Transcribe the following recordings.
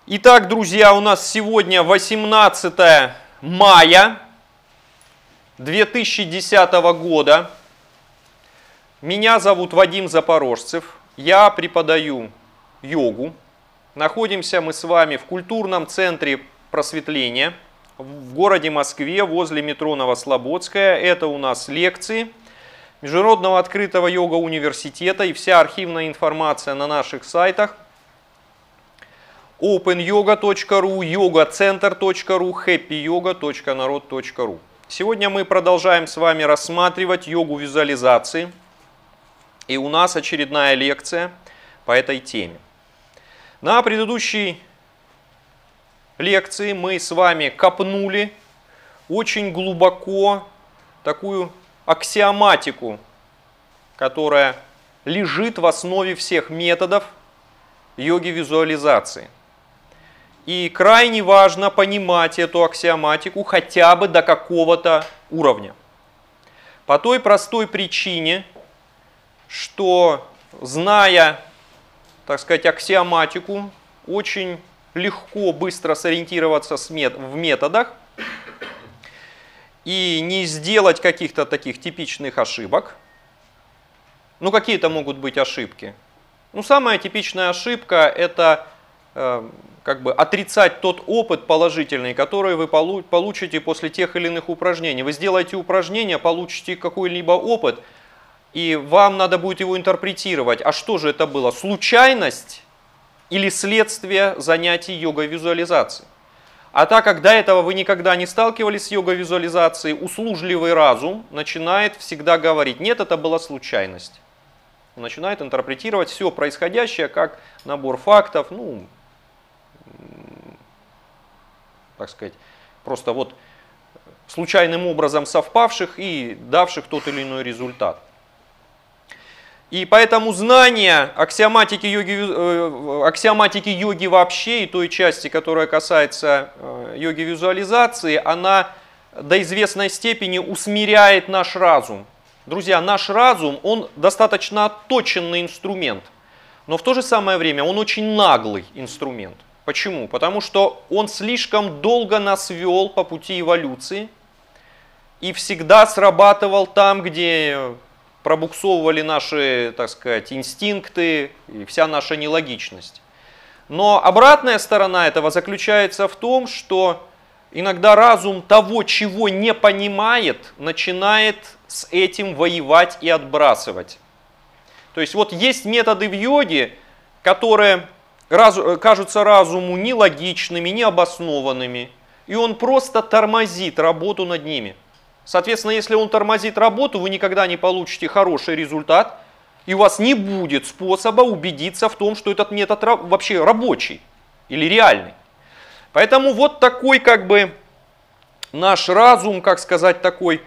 Итак, друзья, у нас сегодня 18 мая 2010 года. Меня зовут Вадим Запорожцев. Я преподаю йогу. Находимся мы с вами в культурном центре просветления в городе Москве возле метро Новослободская. Это у нас лекции Международного открытого йога-университета и вся архивная информация на наших сайтах openyoga.ru, yogacenter.ru, happyyoga.narod.ru. Сегодня мы продолжаем с вами рассматривать йогу визуализации. И у нас очередная лекция по этой теме. На предыдущей лекции мы с вами копнули очень глубоко такую аксиоматику, которая лежит в основе всех методов йоги визуализации. И крайне важно понимать эту аксиоматику хотя бы до какого-то уровня. По той простой причине, что, зная, так сказать, аксиоматику, очень легко, быстро сориентироваться в методах и не сделать каких-то таких типичных ошибок. Ну, какие это могут быть ошибки? Ну, самая типичная ошибка – это отрицать тот опыт положительный, который вы получите после тех или иных упражнений. Вы сделаете упражнение, получите какой-либо опыт, и вам надо будет его интерпретировать. А что же это было? Случайность или следствие занятий йога-визуализацией? А так как до этого вы никогда не сталкивались с йога-визуализацией, услужливый разум начинает всегда говорить: нет, это была случайность. Он начинает интерпретировать все происходящее как набор фактов, так сказать, просто вот случайным образом совпавших и давших тот или иной результат. И поэтому знание аксиоматики йоги вообще и той части, которая касается йоги визуализации, она до известной степени усмиряет наш разум. Друзья, наш разум, он достаточно отточенный инструмент, но в то же самое время он очень наглый инструмент. Почему? Потому что он слишком долго нас вел по пути эволюции и всегда срабатывал там, где пробуксовывали наши, так сказать, инстинкты и вся наша нелогичность. Но обратная сторона этого заключается в том, что иногда разум того, чего не понимает, начинает с этим воевать и отбрасывать. То есть вот есть методы в йоге, которые кажутся разуму нелогичными, необоснованными, и он просто тормозит работу над ними. Соответственно, если он тормозит работу, вы никогда не получите хороший результат, и у вас не будет способа убедиться в том, что этот метод вообще рабочий или реальный. Поэтому вот такой наш разум, такой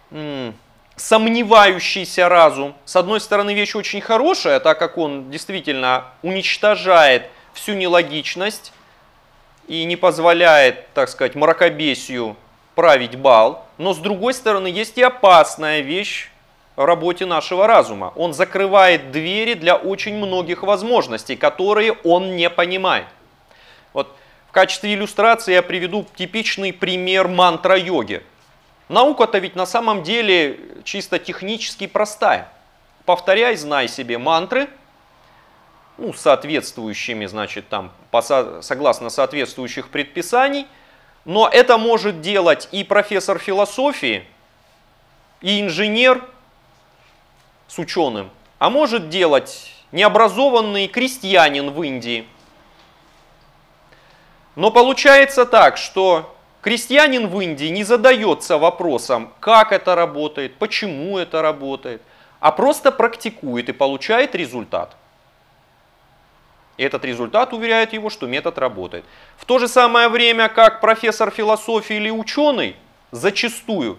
сомневающийся разум, с одной стороны, вещь очень хорошая, так как он действительно уничтожает всю нелогичность и не позволяет, так сказать, мракобесию править бал, но с другой стороны, есть и опасная вещь в работе нашего разума. Он закрывает двери для очень многих возможностей, которые он не понимает. Вот в качестве иллюстрации я приведу типичный пример мантра-йоги. Наука-то ведь на самом деле чисто технически простая. Повторяй, знай себе мантры, соответствующими, согласно соответствующих предписаний. Но это может делать и профессор философии, и инженер с ученым, а может делать необразованный крестьянин в Индии. Но получается так, что крестьянин в Индии не задается вопросом, как это работает, почему это работает, а просто практикует и получает результат. И этот результат уверяет его, что метод работает. В то же самое время, как профессор философии или ученый, зачастую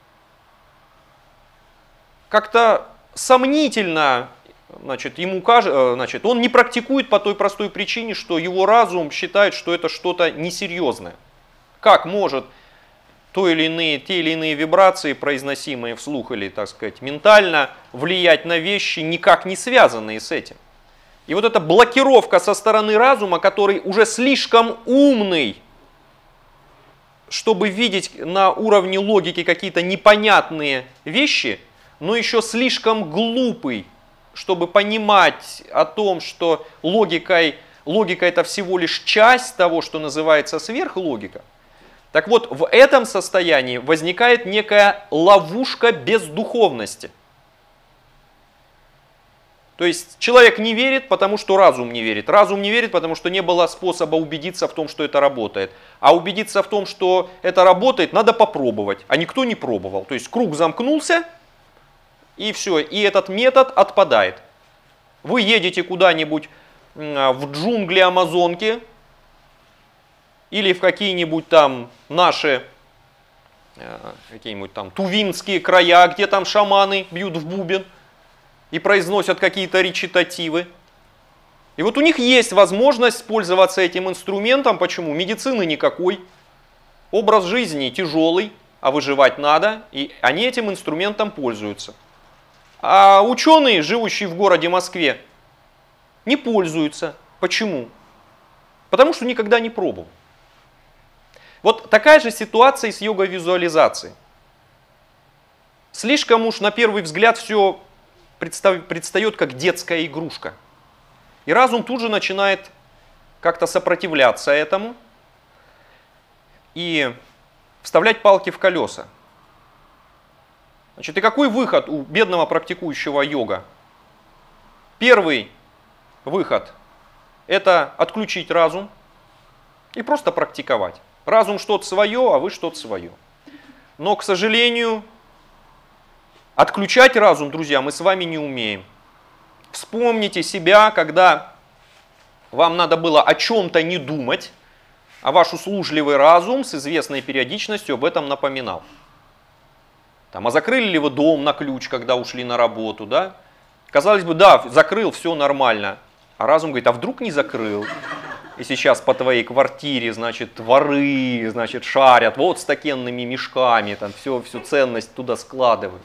как-то сомнительно, он не практикует по той простой причине, что его разум считает, что это что-то несерьезное. Как может те или иные вибрации, произносимые вслух или, так сказать, ментально, влиять на вещи, никак не связанные с этим? И вот эта блокировка со стороны разума, который уже слишком умный, чтобы видеть на уровне логики какие-то непонятные вещи, но еще слишком глупый, чтобы понимать о том, что логика это всего лишь часть того, что называется сверхлогика. Так вот, в этом состоянии возникает некая ловушка бездуховности. То есть человек не верит, потому что разум не верит. Разум не верит, потому что не было способа убедиться в том, что это работает. А убедиться в том, что это работает, надо попробовать. А никто не пробовал. То есть круг замкнулся, и все. И этот метод отпадает. Вы едете куда-нибудь в джунгли Амазонки, или в какие-нибудь там наши, какие-нибудь там тувинские края, где там шаманы бьют в бубен и произносят какие-то речитативы. И вот у них есть возможность пользоваться этим инструментом. Почему? Медицины никакой, образ жизни тяжелый, а выживать надо, и они этим инструментом пользуются. А ученые, живущие в городе Москве, не пользуются. Почему? Потому что никогда не пробовал. Вот такая же ситуация и с йога-визуализацией. Слишком уж на первый взгляд все предстает как детская игрушка. И разум тут же начинает как-то сопротивляться этому и вставлять палки в колеса. Значит, и какой выход у бедного практикующего йога? Первый выход – это отключить разум и просто практиковать. Разум что-то свое, а вы что-то свое. Но, к сожалению, отключать разум, друзья, мы с вами не умеем. Вспомните себя, когда вам надо было о чем-то не думать, а ваш услужливый разум с известной периодичностью об этом напоминал. Там, а закрыли ли вы дом на ключ, когда ушли на работу, да? Казалось бы, да, закрыл, все нормально. А разум говорит, а вдруг не закрыл? И сейчас по твоей квартире, значит, воры, значит, шарят, вот с такенными мешками, там всю ценность туда складывают.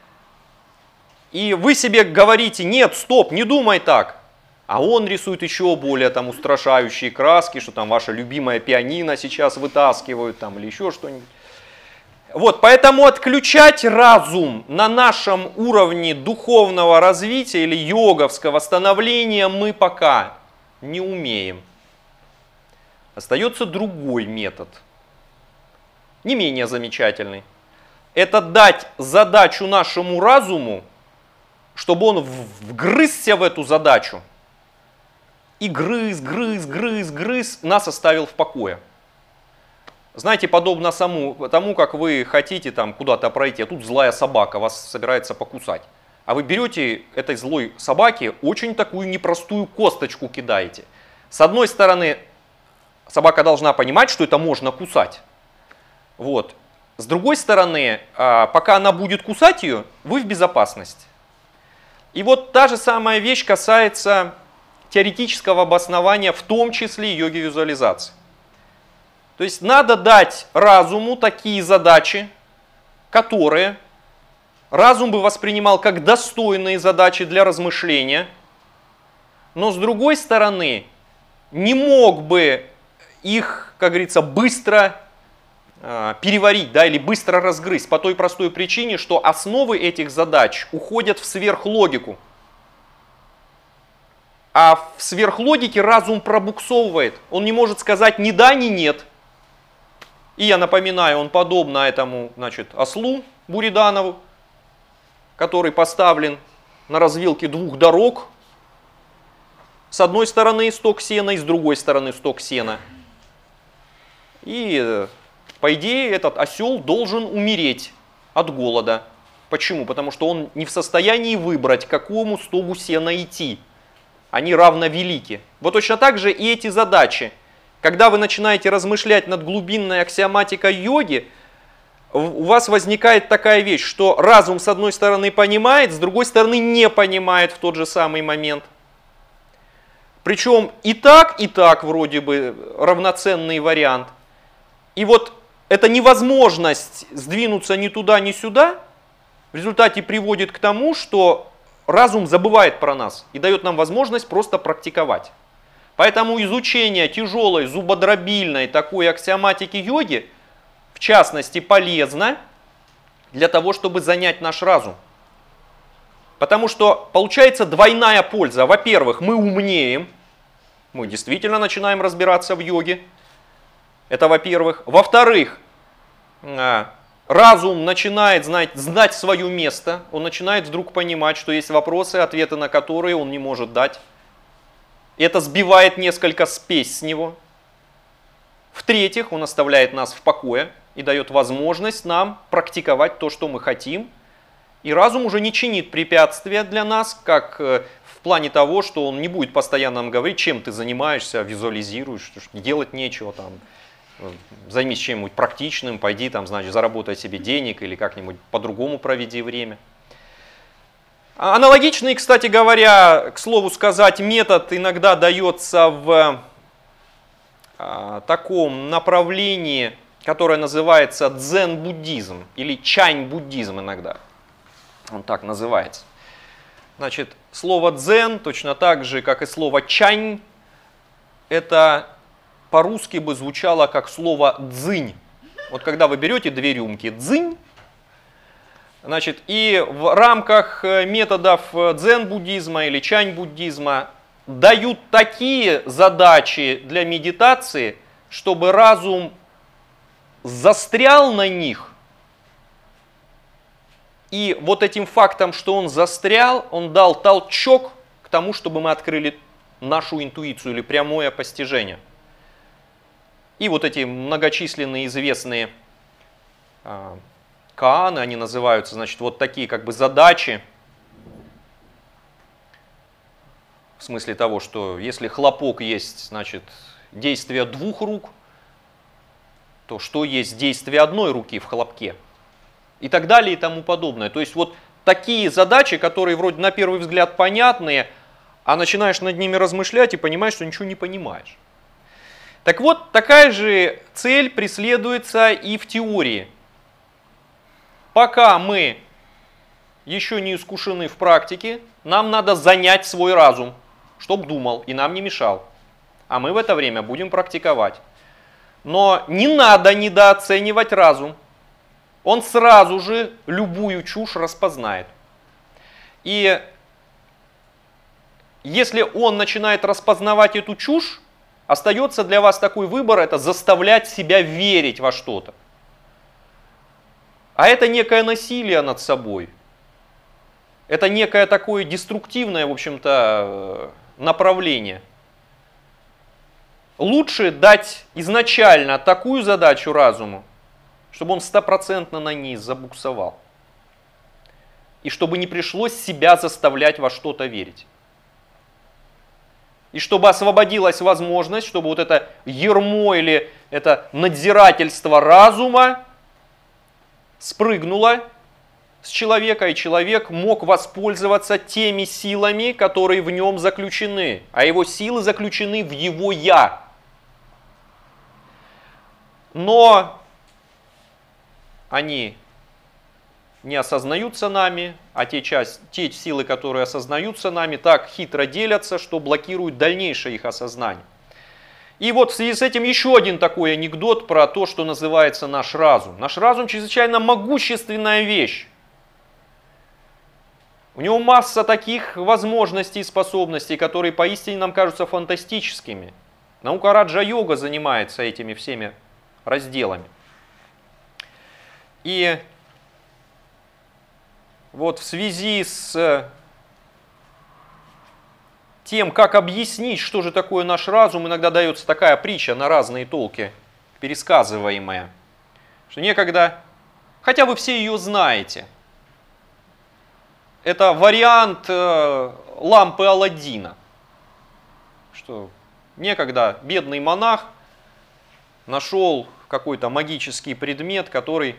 И вы себе говорите, нет, стоп, не думай так. А он рисует еще более там устрашающие краски, что там ваша любимая пианино сейчас вытаскивают там или еще что-нибудь. Вот, поэтому отключать разум на нашем уровне духовного развития или йоговского становления мы пока не умеем. Остается другой метод, не менее замечательный. Это дать задачу нашему разуму, чтобы он вгрызся в эту задачу и грыз, нас оставил в покое. Знаете, подобно тому, как вы хотите там куда-то пройти, а тут злая собака вас собирается покусать. А вы берете этой злой собаке очень такую непростую косточку кидаете. С одной стороны, собака должна понимать, что это можно кусать. Вот. С другой стороны, пока она будет кусать ее, вы в безопасности. И вот та же самая вещь касается теоретического обоснования, в том числе йоги визуализации. То есть надо дать разуму такие задачи, которые разум бы воспринимал как достойные задачи для размышления, но с другой стороны не мог бы их, как говорится, быстро переварить, да, или быстро разгрызть по той простой причине, что основы этих задач уходят в сверхлогику. А в сверхлогике разум пробуксовывает. Он не может сказать ни да, ни нет. И я напоминаю, он подобно этому, значит, ослу Буриданову, который поставлен на развилке двух дорог. С одной стороны сток сена и с другой стороны сток сена. И, по идее, этот осел должен умереть от голода. Почему? Потому что он не в состоянии выбрать, к какому стогу сена идти. Они равновелики. Вот точно так же и эти задачи. Когда вы начинаете размышлять над глубинной аксиоматикой йоги, у вас возникает такая вещь, что разум с одной стороны понимает, с другой стороны не понимает в тот же самый момент. Причем и так вроде бы равноценный вариант. И вот эта невозможность сдвинуться ни туда, ни сюда в результате приводит к тому, что разум забывает про нас и дает нам возможность просто практиковать. Поэтому изучение тяжелой зубодробильной такой аксиоматики йоги, в частности, полезно для того, чтобы занять наш разум. Потому что получается двойная польза. Во-первых, мы умнеем, мы действительно начинаем разбираться в йоге. Это во-первых. Во-вторых, разум начинает знать свое место, он начинает вдруг понимать, что есть вопросы, ответы на которые он не может дать. Это сбивает несколько спесь с него. В-третьих, он оставляет нас в покое и дает возможность нам практиковать то, что мы хотим. И разум уже не чинит препятствия для нас, как в плане того, что он не будет постоянно нам говорить, чем ты занимаешься, визуализируешь, что делать нечего, там, займись чем-нибудь практичным, пойди там, значит, заработай себе денег или как-нибудь по-другому проведи время. Аналогичный, кстати говоря, к слову сказать, метод иногда дается в таком направлении, которое называется дзен-буддизм или чань-буддизм иногда. Он так называется. Значит, слово дзен, точно так же, как и слово чань, это по-русски бы звучало как слово дзынь. Вот когда вы берете 2 рюмки дзынь, значит, и в рамках методов дзен-буддизма или чань-буддизма дают такие задачи для медитации, чтобы разум застрял на них. И вот этим фактом, что он застрял, он дал толчок к тому, чтобы мы открыли нашу интуицию или прямое постижение. И вот эти многочисленные известные кааны, они называются, значит, вот такие как бы задачи. В смысле того, что если хлопок есть, значит, действие 2 рук, то что есть действие 1 руки в хлопке? И так далее и тому подобное. То есть вот такие задачи, которые вроде на первый взгляд понятные, а начинаешь над ними размышлять и понимаешь, что ничего не понимаешь. Так вот, такая же цель преследуется и в теории. Пока мы еще не искушены в практике, нам надо занять свой разум, чтоб думал и нам не мешал. А мы в это время будем практиковать. Но не надо недооценивать разум. Он сразу же любую чушь распознает. И если он начинает распознавать эту чушь, остается для вас такой выбор, это заставлять себя верить во что-то. А это некое насилие над собой. Это некое такое деструктивное, в общем-то, направление. Лучше дать изначально такую задачу разуму, чтобы он 100% на ней забуксовал. И чтобы не пришлось себя заставлять во что-то верить. И чтобы освободилась возможность, чтобы вот это ярмо или это надзирательство разума спрыгнуло с человека, и человек мог воспользоваться теми силами, которые в нем заключены. А его силы заключены в его «я». Но они не осознаются нами, а те силы, которые осознаются нами, так хитро делятся, что блокируют дальнейшее их осознание. И вот в связи с этим еще один такой анекдот про то, что называется наш разум. Наш разум чрезвычайно могущественная вещь. У него масса таких возможностей и способностей, которые поистине нам кажутся фантастическими. Наука раджа-йога занимается этими всеми разделами. И вот в связи с тем, как объяснить, что же такое наш разум, иногда дается такая притча на разные толки, пересказываемая, что некогда, хотя вы все ее знаете, это вариант лампы Аладдина, что некогда бедный монах нашел какой-то магический предмет, который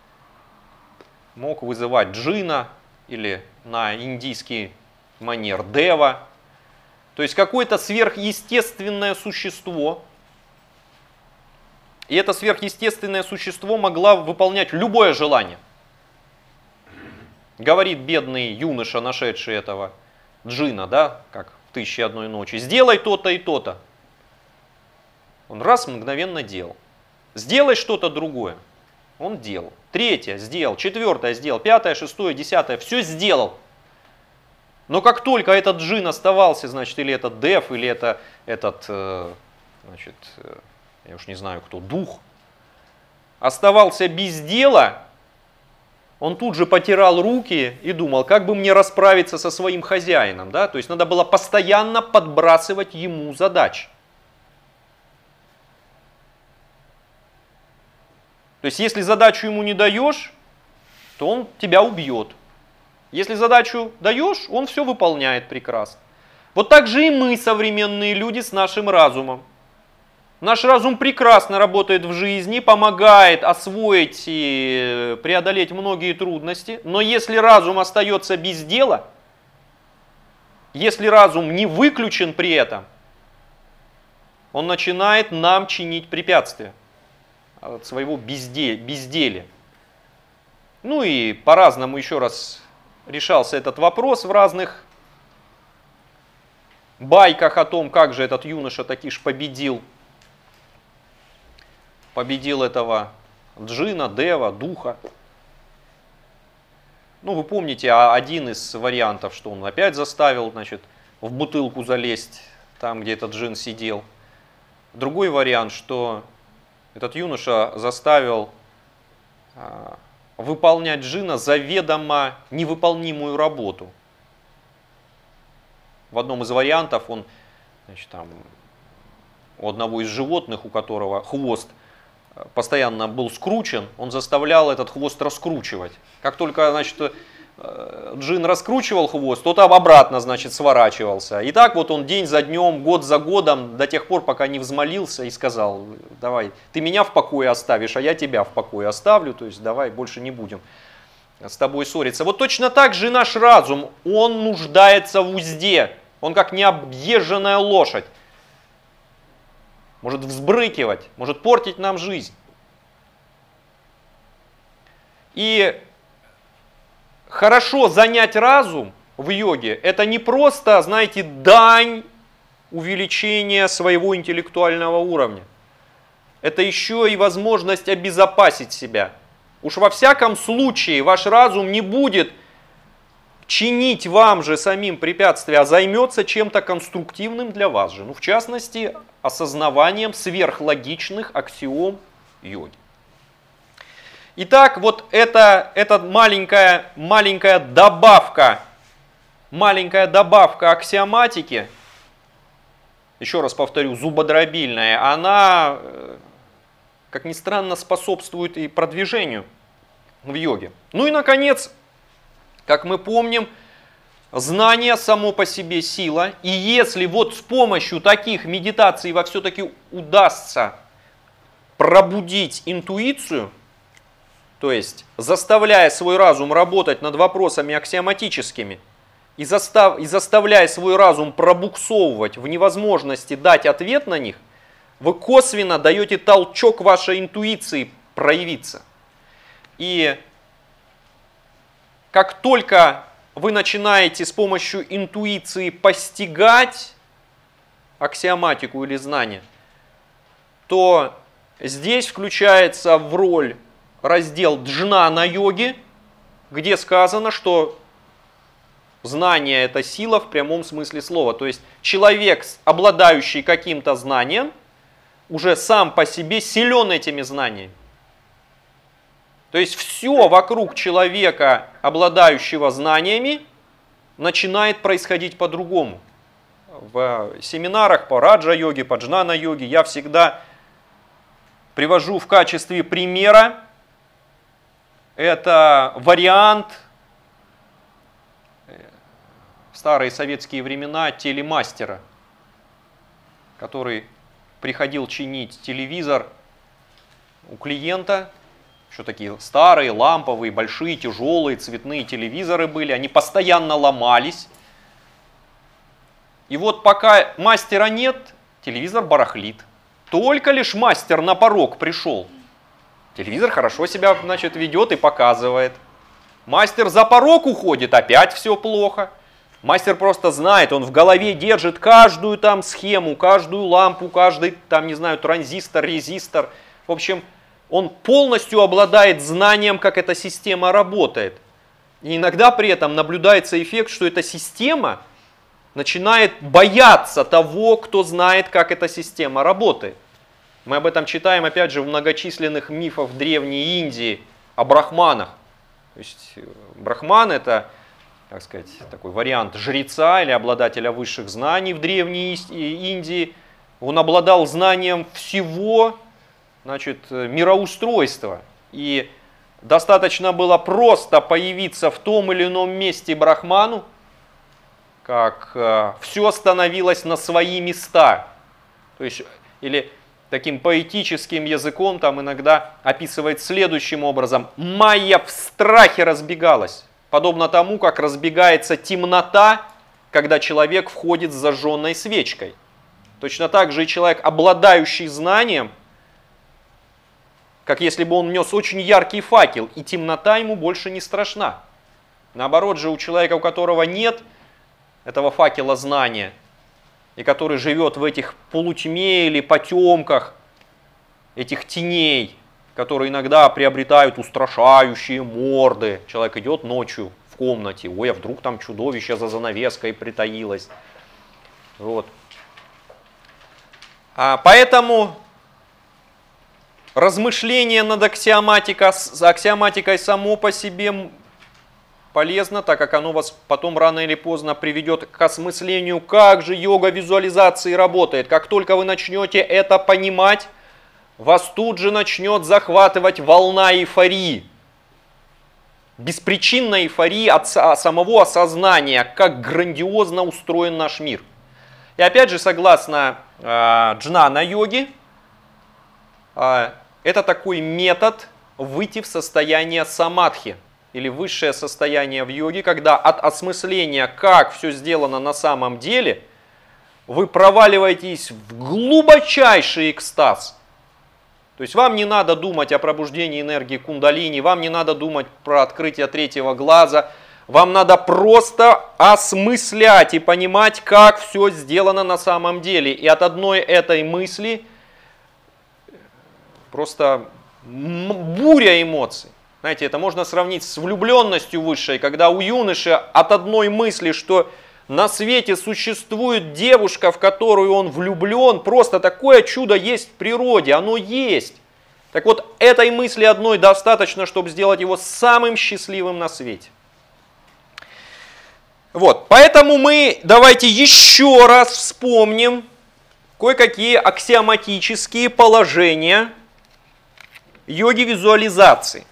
мог вызывать джинна или на индийский манер дева. То есть какое-то сверхъестественное существо. И это сверхъестественное существо могло выполнять любое желание. Говорит бедный юноша, нашедший этого джина, да, как в «Тысяче и одной ночи», сделай то-то и то-то. Он раз мгновенно делал. Сделай что-то другое. Он делал. Третье сделал, четвертое сделал, пятое, шестое, десятое, все сделал. Но как только этот джин оставался, значит, или этот дев, или этот, значит, я уж не знаю кто, дух, оставался без дела, он тут же потирал руки и думал, как бы мне расправиться со своим хозяином. Да? То есть надо было постоянно подбрасывать ему задачи. То есть если задачу ему не даешь, то он тебя убьет. Если задачу даешь, он все выполняет прекрасно. Вот так же и мы, современные люди, с нашим разумом. Наш разум прекрасно работает в жизни, помогает освоить и преодолеть многие трудности. Но если разум остается без дела, если разум не выключен при этом, он начинает нам чинить препятствия от своего безделия. Ну и по-разному еще раз решался этот вопрос в разных байках о том, как же этот юноша таки ж победил этого джина, дева, духа. Ну, вы помните, один из вариантов, что он опять заставил, значит, в бутылку залезть, там, где этот джин сидел. Другой вариант, что этот юноша заставил выполнять джина заведомо невыполнимую работу. В одном из вариантов он, значит, там, у одного из животных, у которого хвост постоянно был скручен, он заставлял этот хвост раскручивать. Как только, значит, джин раскручивал хвост, тот обратно, значит, сворачивался. И так вот он день за днем, год за годом, до тех пор, пока не взмолился и сказал: давай, ты меня в покое оставишь, а я тебя в покое оставлю, то есть давай больше не будем с тобой ссориться. Вот точно так же и наш разум, он нуждается в узде, он как необъезженная лошадь. Может взбрыкивать, может портить нам жизнь. И хорошо занять разум в йоге – это не просто, знаете, дань увеличения своего интеллектуального уровня. Это еще и возможность обезопасить себя. Уж во всяком случае ваш разум не будет чинить вам же самим препятствия, а займется чем-то конструктивным для вас же. Ну, в частности, осознаванием сверхлогичных аксиом йоги. Итак, вот эта маленькая добавка аксиоматики, еще раз повторю, зубодробильная, она, как ни странно, способствует и продвижению в йоге. Ну и, наконец, как мы помним, знание само по себе сила. И если вот с помощью таких медитаций вам все-таки удастся пробудить интуицию, то есть заставляя свой разум работать над вопросами аксиоматическими и заставляя свой разум пробуксовывать в невозможности дать ответ на них, вы косвенно даете толчок вашей интуиции проявиться. И как только вы начинаете с помощью интуиции постигать аксиоматику или знание, то здесь включается в роль раздел джнана йоги, где сказано, что знание – это сила в прямом смысле слова. То есть человек, обладающий каким-то знанием, уже сам по себе силен этими знаниями. То есть все вокруг человека, обладающего знаниями, начинает происходить по-другому. В семинарах по раджа-йоге, по джнана-йоге я всегда привожу в качестве примера, это вариант в старые советские времена телемастера, который приходил чинить телевизор у клиента. Еще такие старые, ламповые, большие, тяжелые, цветные телевизоры были. Они постоянно ломались. И вот пока мастера нет, телевизор барахлит. Только лишь мастер на порог пришел. Телевизор хорошо себя, значит, ведет и показывает. Мастер за порог уходит, опять все плохо. Мастер просто знает, он в голове держит каждую там схему, каждую лампу, каждый там, не знаю, транзистор, резистор. В общем, он полностью обладает знанием, как эта система работает. И иногда при этом наблюдается эффект, что эта система начинает бояться того, кто знает, как эта система работает. Мы об этом читаем, опять же, в многочисленных мифах Древней Индии о брахманах. То есть брахман — это, так сказать, такой вариант жреца или обладателя высших знаний в Древней Индии. Он обладал знанием всего, значит, мироустройства. И достаточно было просто появиться в том или ином месте брахману, как все становилось на свои места. То есть, или таким поэтическим языком там иногда описывает следующим образом: майя в страхе разбегалась, подобно тому, как разбегается темнота, когда человек входит с зажженной свечкой. Точно так же и человек, обладающий знанием, как если бы он нес очень яркий факел, и темнота ему больше не страшна. Наоборот же, у человека, у которого нет этого факела знания, и который живет в этих полутьме или потемках, этих теней, которые иногда приобретают устрашающие морды. Человек идет ночью в комнате, ой, а вдруг там чудовище за занавеской притаилось. Вот. Поэтому размышление над аксиоматикой само по себе полезно, так как оно вас потом рано или поздно приведет к осмыслению, как же йога визуализации работает. Как только вы начнете это понимать, вас тут же начнет захватывать волна эйфории. Беспричинной эйфории от самого осознания, как грандиозно устроен наш мир. И опять же, согласно джнана-йоге, это такой метод выйти в состояние самадхи, или высшее состояние в йоге, когда от осмысления, как все сделано на самом деле, вы проваливаетесь в глубочайший экстаз. То есть вам не надо думать о пробуждении энергии кундалини, вам не надо думать про открытие третьего глаза, вам надо просто осмыслять и понимать, как все сделано на самом деле. И от одной этой мысли просто буря эмоций. Знаете, это можно сравнить с влюбленностью высшей, когда у юноши от одной мысли, что на свете существует девушка, в которую он влюблен, просто такое чудо есть в природе, оно есть. Так вот, этой мысли одной достаточно, чтобы сделать его самым счастливым на свете. Вот, поэтому мы давайте еще раз вспомним кое-какие аксиоматические положения йоги визуализации.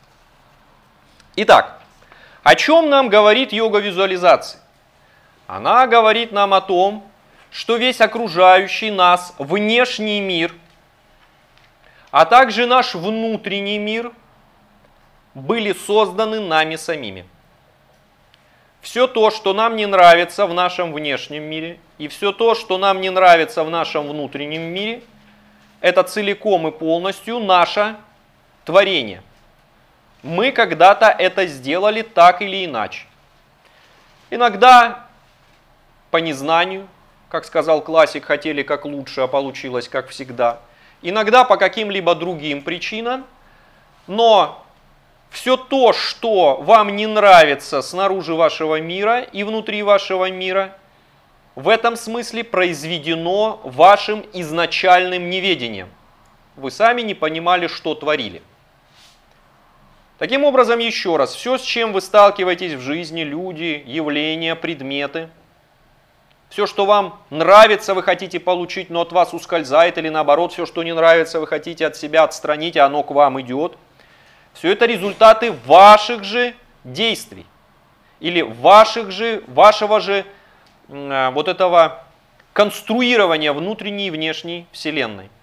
Итак, о чем нам говорит йога визуализации? Она говорит нам о том, что весь окружающий нас внешний мир, а также наш внутренний мир были созданы нами самими. Все то, что нам не нравится в нашем внешнем мире, и все то, что нам не нравится в нашем внутреннем мире, это целиком и полностью наше творение. Мы когда-то это сделали так или иначе. Иногда по незнанию, как сказал классик, хотели как лучше, а получилось как всегда. Иногда по каким-либо другим причинам. Но все то, что вам не нравится снаружи вашего мира и внутри вашего мира, в этом смысле произведено вашим изначальным неведением. Вы сами не понимали, что творили. Таким образом, еще раз, все, с чем вы сталкиваетесь в жизни, люди, явления, предметы, все, что вам нравится, вы хотите получить, но от вас ускользает, или наоборот, все, что не нравится, вы хотите от себя отстранить, а оно к вам идет, все это результаты ваших же действий, или вашего же вот этого конструирования внутренней и внешней Вселенной.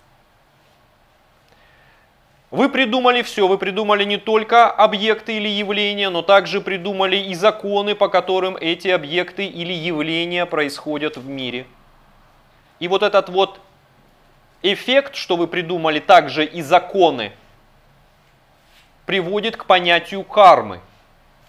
Вы придумали все, вы придумали не только объекты или явления, но также придумали и законы, по которым эти объекты или явления происходят в мире. И вот этот вот эффект, что вы придумали также и законы, приводит к понятию кармы.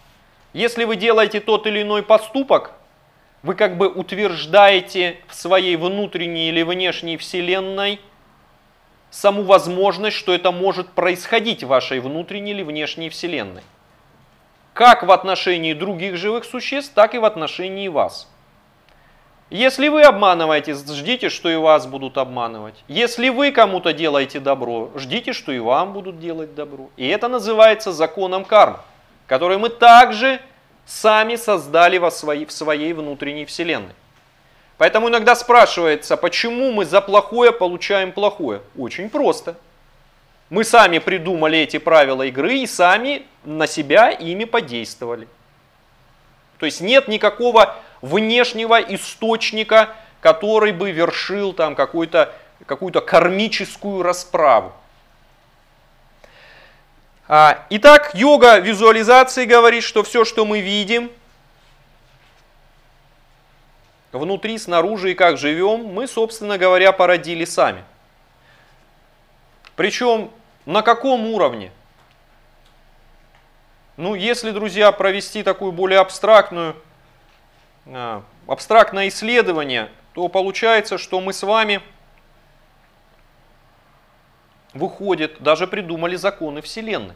Если вы делаете тот или иной поступок, вы как бы утверждаете в своей внутренней или внешней вселенной саму возможность, что это может происходить в вашей внутренней или внешней вселенной. Как в отношении других живых существ, так и в отношении вас. Если вы обманываете, ждите, что и вас будут обманывать. Если вы кому-то делаете добро, ждите, что и вам будут делать добро. И это называется законом кармы, который мы также сами создали в своей внутренней вселенной. Поэтому иногда спрашивается, почему мы за плохое получаем плохое? Очень просто. Мы сами придумали эти правила игры и сами на себя ими подействовали. То есть нет никакого внешнего источника, который бы вершил там какую-то кармическую расправу. Итак, йога визуализации говорит, что все, что мы видим, внутри, снаружи и как живем, мы, собственно говоря, породили сами. Причем на каком уровне? Ну, если, друзья, провести такую более абстрактное исследование, то получается, что мы с вами, выходит, даже придумали законы Вселенной.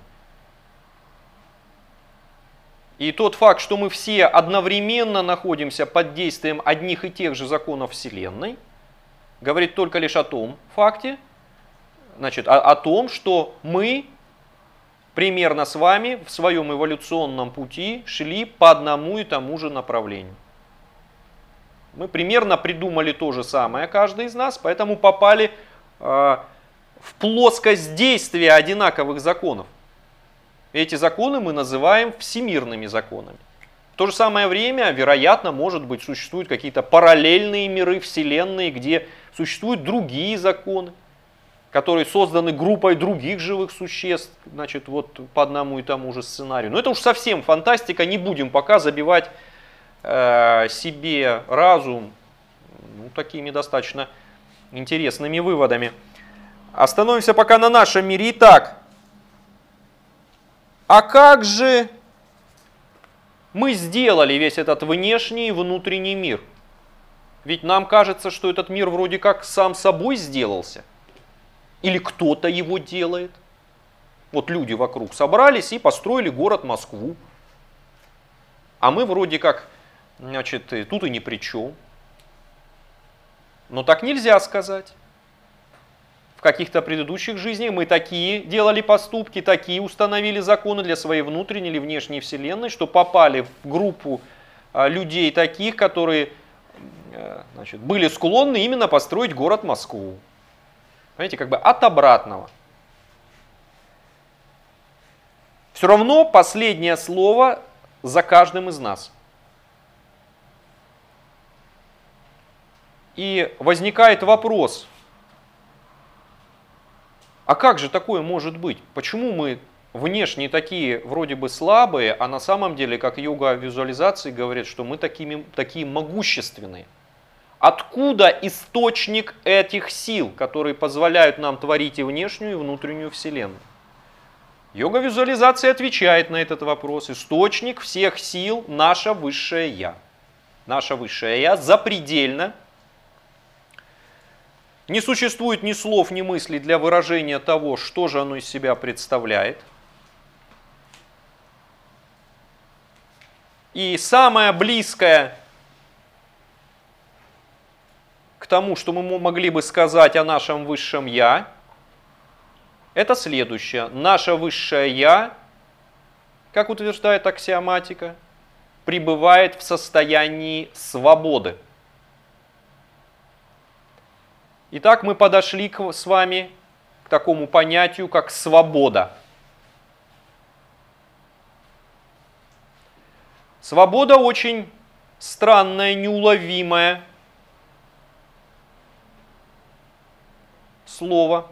И тот факт, что мы все одновременно находимся под действием одних и тех же законов Вселенной, говорит только лишь о том факте, значит, о том, что мы примерно с вами в своем эволюционном пути шли по одному и тому же направлению. Мы примерно придумали то же самое, каждый из нас, поэтому попали в плоскость действия одинаковых законов. Эти законы мы называем всемирными законами. В то же самое время, вероятно, может быть, существуют какие-то параллельные миры, вселенные, где существуют другие законы, которые созданы группой других живых существ, значит, вот по одному и тому же сценарию. Но это уж совсем фантастика, не будем пока забивать себе разум такими достаточно интересными выводами. Остановимся пока на нашем мире. Итак, а как же мы сделали весь этот внешний и внутренний мир? Ведь нам кажется, что этот мир вроде как сам собой сделался. Или кто-то его делает. Вот люди вокруг собрались и построили город Москву. А мы вроде как, значит, тут и ни при чем. Но так нельзя сказать. В каких-то предыдущих жизнях мы такие делали поступки, такие установили законы для своей внутренней или внешней вселенной, что попали в группу людей таких, которые, значит, были склонны именно построить город Москву. Понимаете, как бы от обратного. Все равно последнее слово за каждым из нас. И возникает вопрос, а как же такое может быть? Почему мы внешне такие вроде бы слабые, а на самом деле, как йога визуализации говорит, что мы такие могущественные? Откуда источник этих сил, которые позволяют нам творить и внешнюю, и внутреннюю вселенную? Йога визуализации отвечает на этот вопрос. Источник всех сил – наше высшее Я. Наше высшее Я запредельно. Не существует ни слов, ни мыслей для выражения того, что же оно из себя представляет. И самое близкое к тому, что мы могли бы сказать о нашем высшем Я, это следующее. Наше высшее Я, как утверждает аксиоматика, пребывает в состоянии свободы. Итак, мы подошли с вами к такому понятию, как свобода. Свобода очень странное, неуловимое слово.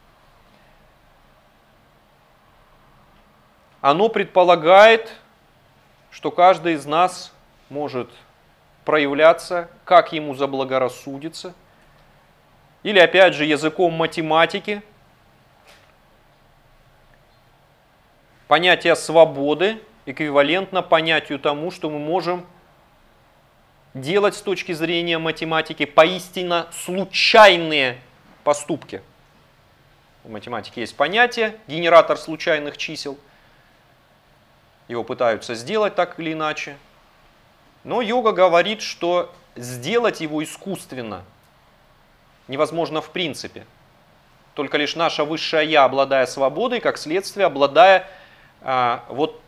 Оно предполагает, что каждый из нас может проявляться, как ему заблагорассудится. Или, опять же, языком математики, понятие свободы эквивалентно понятию тому, что мы можем делать с точки зрения математики поистине случайные поступки. В математике есть понятие генератор случайных чисел. Его пытаются сделать так или иначе. Но йога говорит, что сделать его искусственно невозможно в принципе. Только лишь наше высшее Я, обладая свободой, как следствие, обладая вот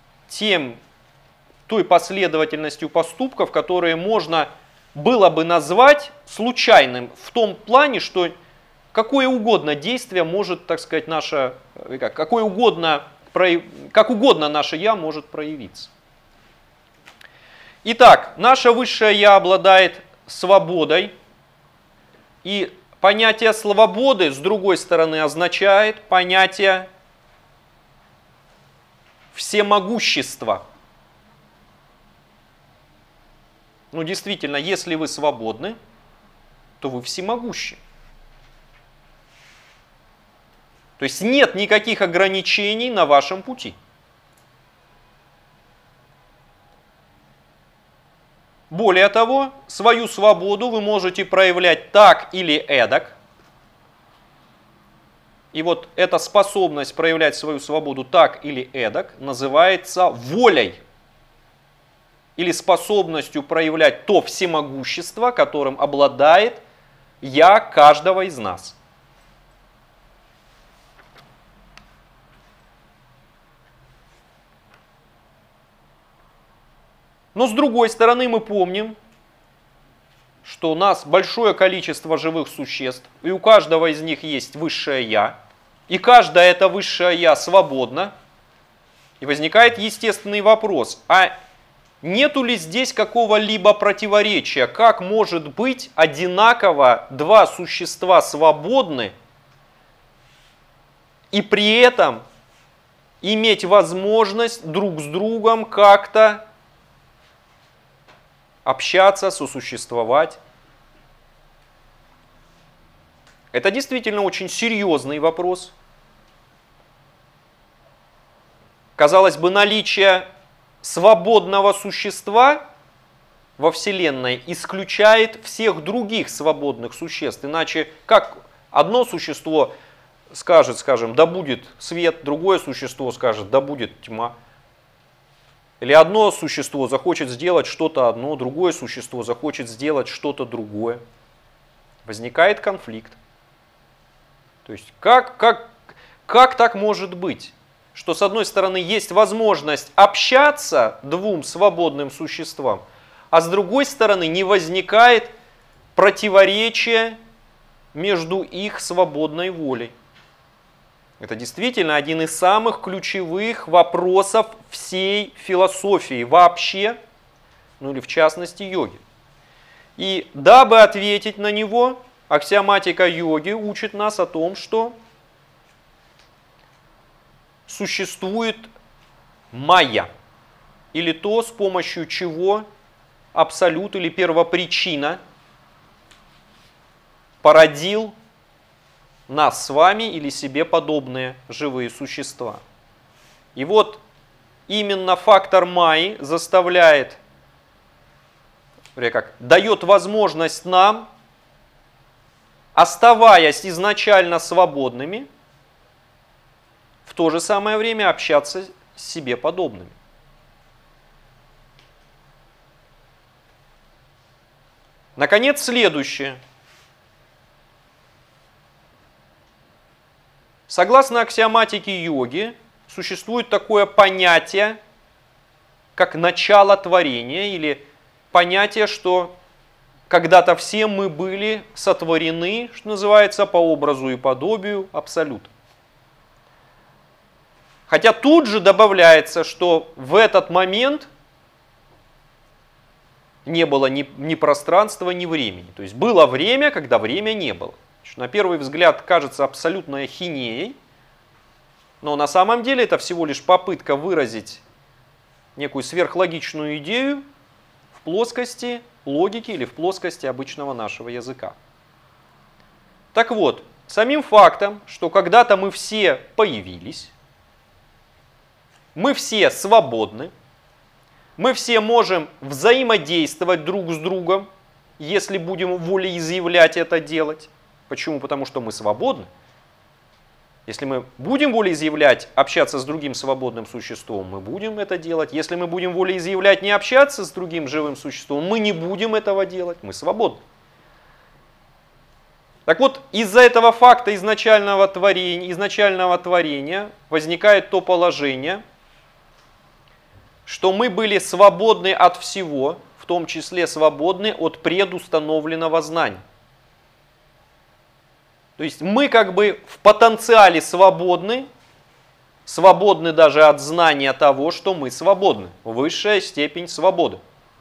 той последовательностью поступков, которые можно было бы назвать случайным, в том плане, что какое угодно действие может, так сказать, как угодно наше Я может проявиться. Итак, наше высшее Я обладает свободой, и понятие свободы, с другой стороны, означает понятие всемогущества. Ну, действительно, если вы свободны, то вы всемогущи. То есть нет никаких ограничений на вашем пути. Более того, свою свободу вы можете проявлять так или эдак. И вот эта способность проявлять свою свободу так или эдак называется волей. Или способностью проявлять то всемогущество, которым обладает Я каждого из нас. Но с другой стороны мы помним, что у нас большое количество живых существ, и у каждого из них есть высшее Я, и каждое это высшее Я свободно. И возникает естественный вопрос, а нету ли здесь какого-либо противоречия? Как может быть одинаково два существа свободны и при этом иметь возможность друг с другом как-то общаться, сосуществовать? Это действительно очень серьезный вопрос. Казалось бы, наличие свободного существа во Вселенной исключает всех других свободных существ. Иначе как одно существо скажет, скажем, да будет свет, другое существо скажет, да будет тьма. Или одно существо захочет сделать что-то одно, другое существо захочет сделать что-то другое. Возникает конфликт. То есть как так может быть, что с одной стороны есть возможность общаться двум свободным существам, а с другой стороны не возникает противоречия между их свободной волей? Это действительно один из самых ключевых вопросов всей философии вообще, ну или в частности йоги. И дабы ответить на него, аксиоматика йоги учит нас о том, что существует майя, или то, с помощью чего абсолют или первопричина породил нас с вами или себе подобные живые существа. И вот именно фактор майи заставляет, дает возможность нам, оставаясь изначально свободными, в то же самое время общаться с себе подобными. Наконец, следующее. Согласно аксиоматике йоги, существует такое понятие, как начало творения, или понятие, что когда-то все мы были сотворены, что называется, по образу и подобию Абсолюта. Хотя тут же добавляется, что в этот момент не было ни пространства, ни времени. То есть было время, когда время не было. На первый взгляд кажется абсолютной ахинеей, но на самом деле это всего лишь попытка выразить некую сверхлогичную идею в плоскости логики или в плоскости обычного нашего языка. Так вот, самим фактом, что когда-то мы все появились, мы все свободны, мы все можем взаимодействовать друг с другом, если будем волеизъявлять это делать. Почему? Потому что мы свободны. Если мы будем волеизъявлять, общаться с другим свободным существом, мы будем это делать. Если мы будем волеизъявлять, не общаться с другим живым существом, мы не будем этого делать, мы свободны. Так вот, из-за этого факта изначального творения возникает то положение, что мы были свободны от всего, в том числе свободны от предустановленного знания. То есть мы как бы в потенциале свободны даже от знания того, что мы свободны. Высшая степень свободы. То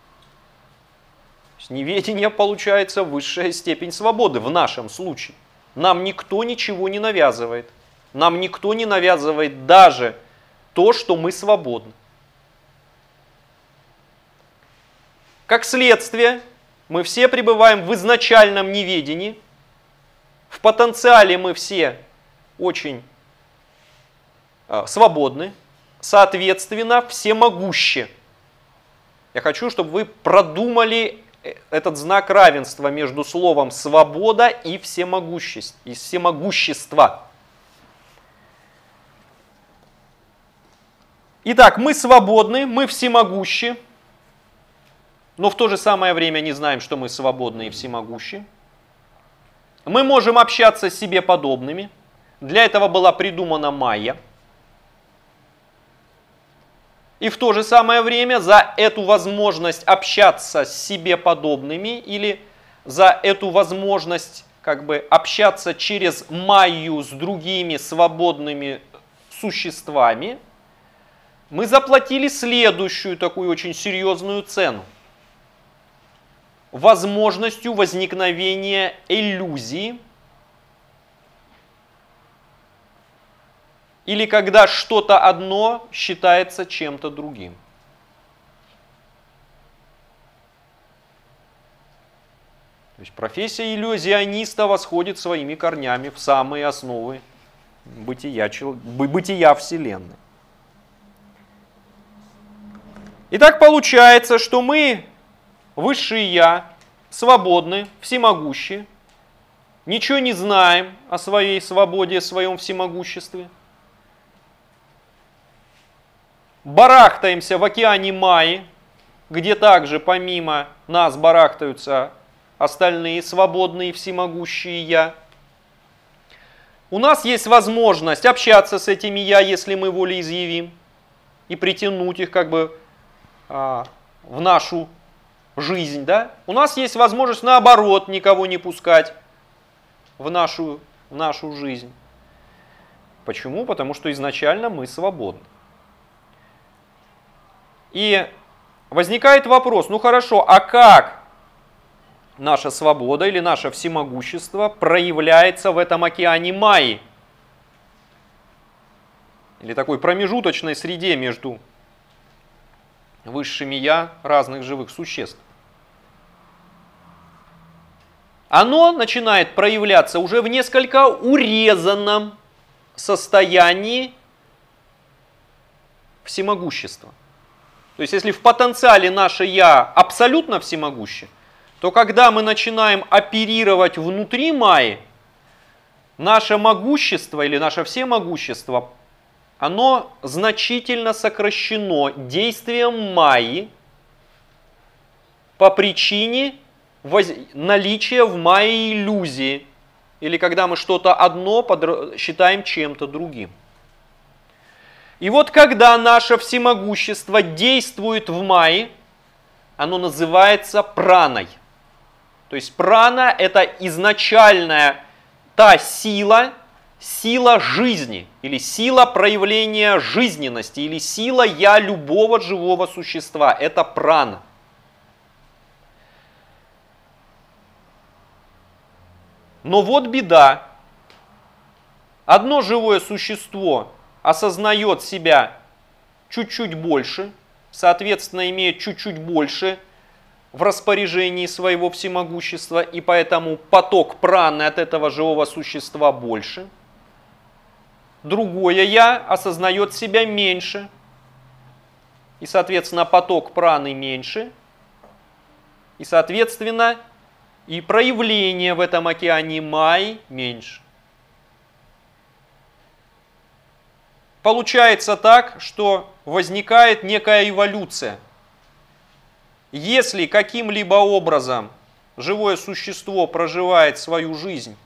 есть неведение получается высшая степень свободы в нашем случае. Нам никто ничего не навязывает. Нам никто не навязывает даже то, что мы свободны. Как следствие, мы все пребываем в изначальном неведении. В потенциале мы все очень свободны, соответственно, всемогущи. Я хочу, чтобы вы продумали этот знак равенства между словом «свобода» и «всемогущество». Итак, мы свободны, мы всемогущи, но в то же самое время не знаем, что мы свободны и всемогущи. Мы можем общаться с себе подобными. Для этого была придумана майя. И в то же самое время за эту возможность общаться с себе подобными или за эту возможность как бы общаться через майю с другими свободными существами мы заплатили следующую такую очень серьезную цену. Возможностью возникновения иллюзии, или когда что-то одно считается чем-то другим. То есть профессия иллюзиониста восходит своими корнями в самые основы бытия Вселенной. Итак, получается, что мы, высшее Я, свободны, всемогущи, ничего не знаем о своей свободе, о своем всемогуществе. Барахтаемся в океане Майи, где также помимо нас барахтаются остальные свободные всемогущие Я. У нас есть возможность общаться с этими Я, если мы волеизъявим, и притянуть их как бы в нашу жизнь. Да? У нас есть возможность наоборот никого не пускать в нашу жизнь. Почему? Потому что изначально мы свободны. И возникает вопрос, ну хорошо, а как наша свобода или наше всемогущество проявляется в этом океане Майи? Или такой промежуточной среде между высшими Я разных живых существ. Оно начинает проявляться уже в несколько урезанном состоянии всемогущества. То есть, если в потенциале наше Я абсолютно всемогуще, то когда мы начинаем оперировать внутри Майи, наше могущество или наше всемогущество, оно значительно сокращено действием Майи по причине наличия в Майе иллюзии, или когда мы что-то одно считаем чем-то другим. И вот когда наше всемогущество действует в Майе, оно называется праной. То есть прана – это изначальная та сила жизни, или сила проявления жизненности, или сила «я» любого живого существа. Это прана. Но вот беда. Одно живое существо осознает себя чуть-чуть больше, соответственно, имеет чуть-чуть больше в распоряжении своего всемогущества, и поэтому поток праны от этого живого существа больше. Другое «я» осознает себя меньше, и, соответственно, поток праны меньше, и, соответственно, и проявление в этом океане Майи меньше. Получается так, что возникает некая эволюция. Если каким-либо образом живое существо проживает свою жизнь,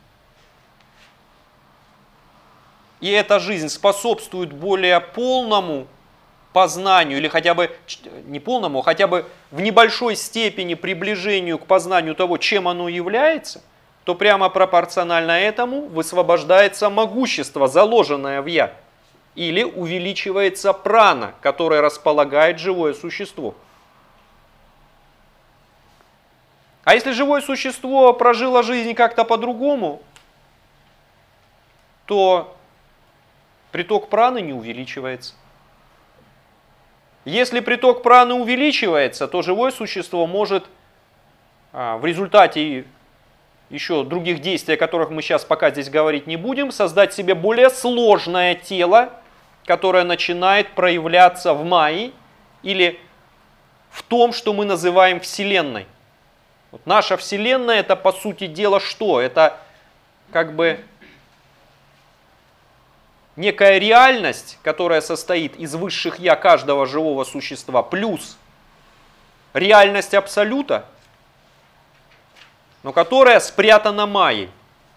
и эта жизнь способствует более полному познанию, или хотя бы не полному, а хотя бы в небольшой степени приближению к познанию того, чем оно является, то прямо пропорционально этому высвобождается могущество, заложенное в «я», или увеличивается прана, которая располагает живое существо. А если живое существо прожило жизнь как-то по-другому, то приток праны не увеличивается. Если приток праны увеличивается, то живое существо может в результате еще других действий, о которых мы сейчас пока здесь говорить не будем, создать себе более сложное тело, которое начинает проявляться в Майи или в том, что мы называем Вселенной. Вот наша Вселенная — это, по сути дела, что? Это как бы некая реальность, которая состоит из высших «я» каждого живого существа, плюс реальность Абсолюта, но которая спрятана Майей.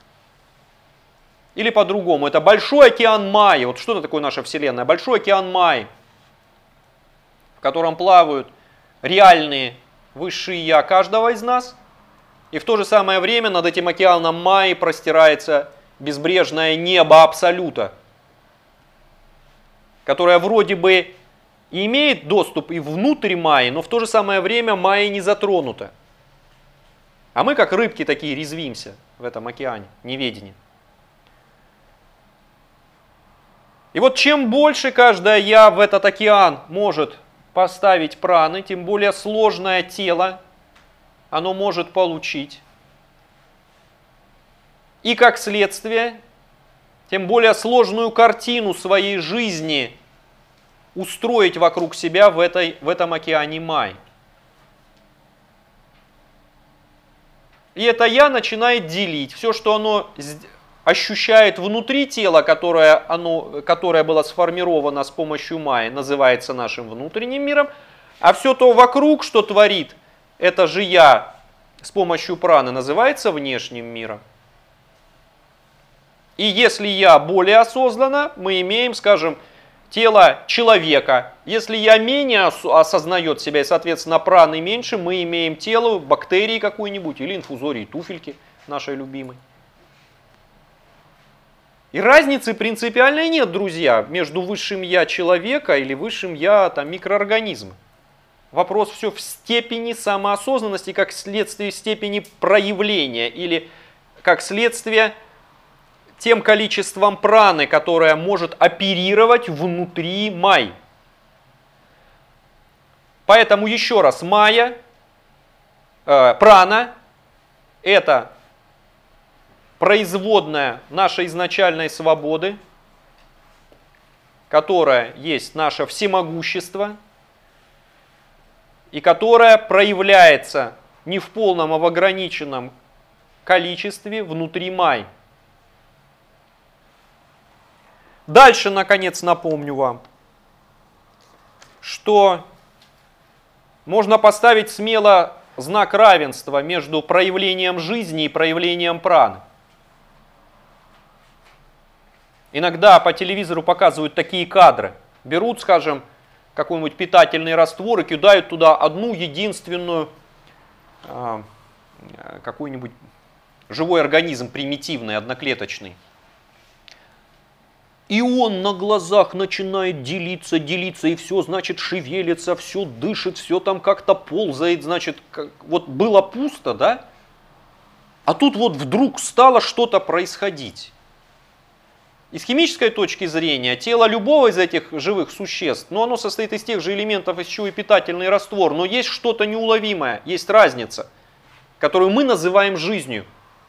Или по-другому, это большой океан Майи. Вот что это такое наша Вселенная? Большой океан Майи, в котором плавают реальные высшие «я» каждого из нас. И в то же самое время над этим океаном Майи простирается безбрежное небо Абсолюта, которое вроде бы и имеет доступ и внутрь Майи, но в то же самое время Майя не затронута. А мы как рыбки такие резвимся в этом океане неведения. И вот чем больше каждое «я» в этот океан может поставить праны, тем более сложное тело оно может получить. И как следствие, тем более сложную картину своей жизни устроить вокруг себя в этом океане Майи. И это «я» начинает делить все, что оно ощущает внутри тела, которое было сформировано с помощью Майи, называется нашим внутренним миром, а все то вокруг, что творит это же «я» с помощью праны, называется внешним миром. И если «я» более осознанно, мы имеем, скажем, тело человека. Если «я» менее осознает себя и, соответственно, праны меньше, мы имеем тело бактерии какой-нибудь или инфузории туфельки нашей любимой. И разницы принципиальной нет, друзья, между высшим «я» человека или высшим «я» микроорганизма. Вопрос все в степени самоосознанности, как следствие степени проявления или как следствие тем количеством праны, которое может оперировать внутри Майи. Поэтому еще раз, прана – это производная нашей изначальной свободы, которая есть наше всемогущество и которая проявляется не в полном, а в ограниченном количестве внутри Майи. Дальше, наконец, напомню вам, что можно поставить смело знак равенства между проявлением жизни и проявлением праны. Иногда по телевизору показывают такие кадры. Берут, скажем, какой-нибудь питательный раствор и кидают туда одну единственную какой-нибудь живой организм примитивный, одноклеточный. И он на глазах начинает делиться, и все, значит, шевелится, все дышит, все там как-то ползает, значит, вот было пусто, да? А тут вот вдруг стало что-то происходить. И с химической точки зрения, тело любого из этих живых существ, оно состоит из тех же элементов, из чего и питательный раствор, но есть что-то неуловимое, есть разница, которую мы называем жизнью.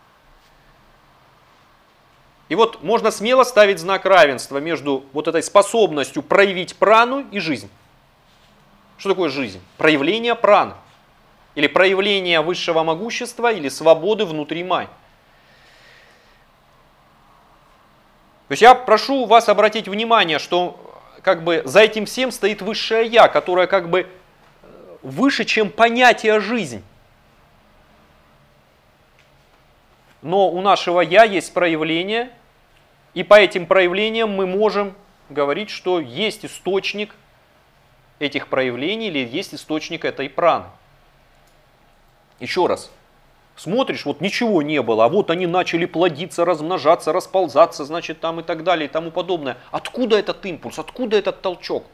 И вот можно смело ставить знак равенства между вот этой способностью проявить прану и жизнь. Что такое жизнь? Проявление праны. Или проявление высшего могущества, или свободы внутри майи. То есть я прошу вас обратить внимание, что как бы за этим всем стоит высшее Я, которое как бы выше, чем понятие жизнь. Но у нашего Я есть проявление, и по этим проявлениям мы можем говорить, что есть источник этих проявлений или есть источник этой праны. Еще раз. Смотришь, вот ничего не было, а вот они начали плодиться, размножаться, расползаться, значит, там и так далее и тому подобное. Откуда этот импульс, откуда этот толчок?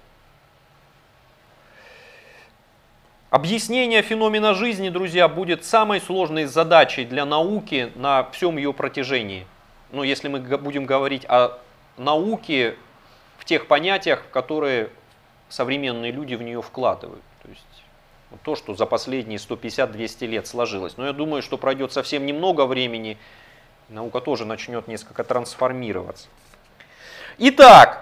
Объяснение феномена жизни, друзья, будет самой сложной задачей для науки на всем ее протяжении. Ну, если мы будем говорить о науке в тех понятиях, которые современные люди в нее вкладывают. То есть то, что за последние 150-200 лет сложилось. Но я думаю, что пройдет совсем немного времени, и наука тоже начнет несколько трансформироваться. Итак,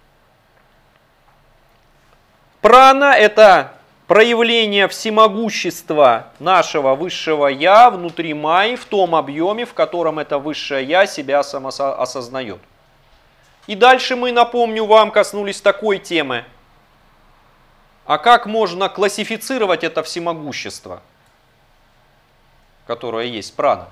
прана – это проявление всемогущества нашего высшего Я внутри майи в том объеме, в котором это высшее Я себя самоосознает. И дальше мы, напомню вам, коснулись такой темы. А как можно классифицировать это всемогущество, которое есть прана?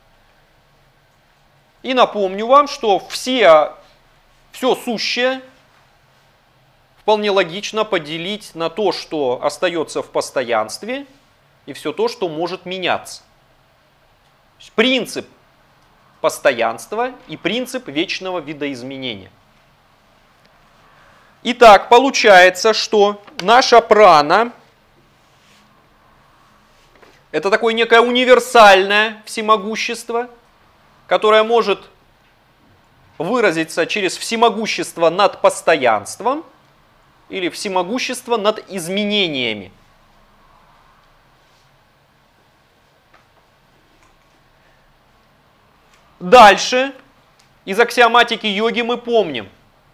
И напомню вам, что все сущее вполне логично поделить на то, что остается в постоянстве, и все то, что может меняться. Принцип постоянства и принцип вечного видоизменения. Итак, получается, что наша прана – это такое некое универсальное всемогущество, которое может выразиться через всемогущество над постоянством или всемогущество над изменениями. Дальше, из аксиоматики йоги мы помним,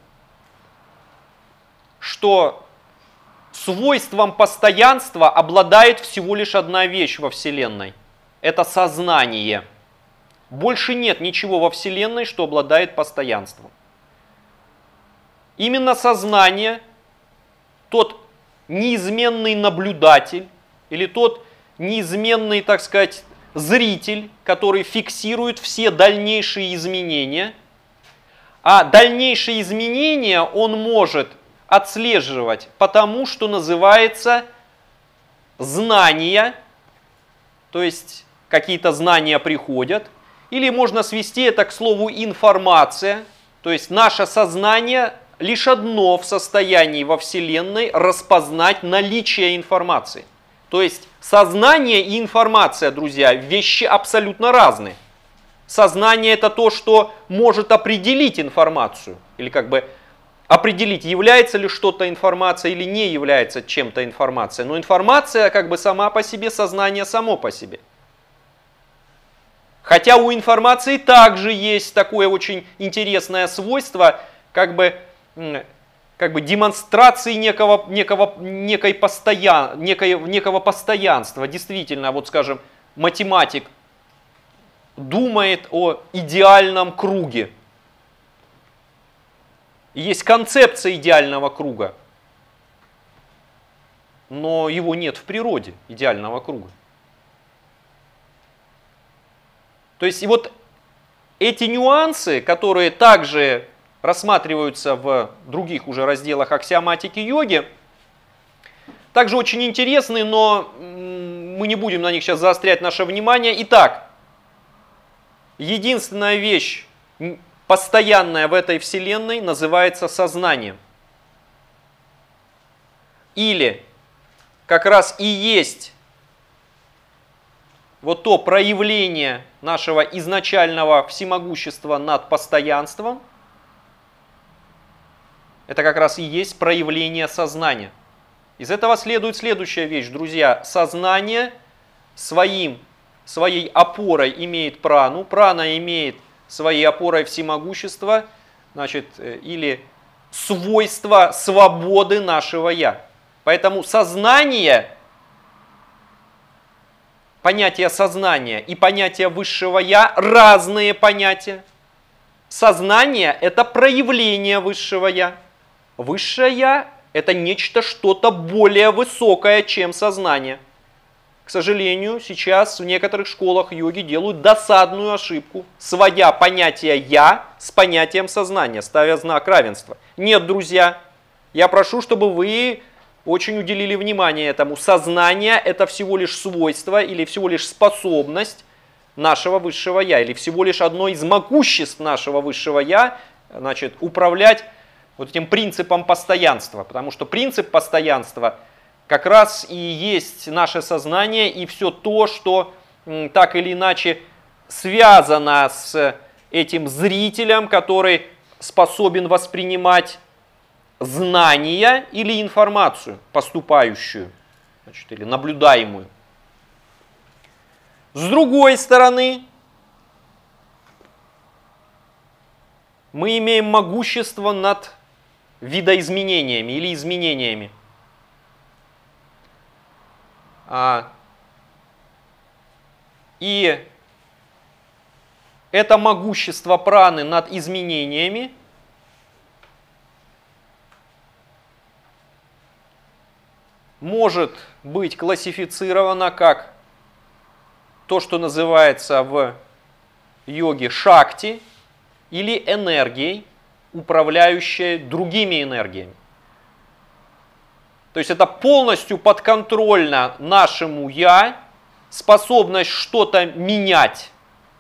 что свойством постоянства обладает всего лишь одна вещь во Вселенной. Это сознание. Больше нет ничего во Вселенной, что обладает постоянством. Именно сознание, тот неизменный наблюдатель, или тот неизменный, так сказать, зритель, который фиксирует все дальнейшие изменения, а дальнейшие изменения он может отслеживать потому, что называется знания, то есть какие-то знания приходят, или можно свести это к слову информация, то есть наше сознание лишь одно в состоянии во Вселенной распознать наличие информации. То есть сознание и информация, друзья, вещи абсолютно разные. Сознание – это то, что может определить информацию, или как бы определить, является ли что-то информацией или не является чем-то информацией. Но информация как бы сама по себе, сознание само по себе. Хотя у информации также есть такое очень интересное свойство, как бы демонстрации некого постоянства. Действительно, вот скажем, математик думает о идеальном круге. Есть концепция идеального круга, но его нет в природе, идеального круга. То есть и вот эти нюансы, которые также рассматриваются в других уже разделах аксиоматики йоги, также очень интересны, но мы не будем на них сейчас заострять наше внимание. Итак, единственная вещь постоянная в этой Вселенной называется сознанием. Или как раз и есть вот то проявление нашего изначального всемогущества над постоянством, это как раз и есть проявление сознания. Из этого следует следующая вещь, друзья. Сознание своей опорой имеет прану, прана имеет своей опорой всемогущества, значит, или свойства свободы нашего «я». Поэтому сознание, понятие сознания и понятие высшего я разные понятия. Сознание – это проявление высшего я. Высшее я – это нечто, что-то более высокое, чем сознание. К сожалению, сейчас в некоторых школах йоги делают досадную ошибку, сводя понятие «я» с понятием сознания, ставя знак равенства. Нет, друзья, я прошу, чтобы вы очень уделили внимание этому. Сознание – это всего лишь свойство или всего лишь способность нашего высшего я, или всего лишь одно из могуществ нашего высшего я, значит, управлять вот этим принципом постоянства. Потому что принцип постоянства как раз и есть наше сознание и все то, что так или иначе связано с этим зрителем, который способен воспринимать знания или информацию, поступающую, значит, или наблюдаемую. С другой стороны, мы имеем могущество над видоизменениями или изменениями. И это могущество праны над изменениями может быть классифицировано как то, что называется в йоге шакти, или энергией, управляющей другими энергиями. То есть это полностью подконтрольно нашему я, способность что-то менять.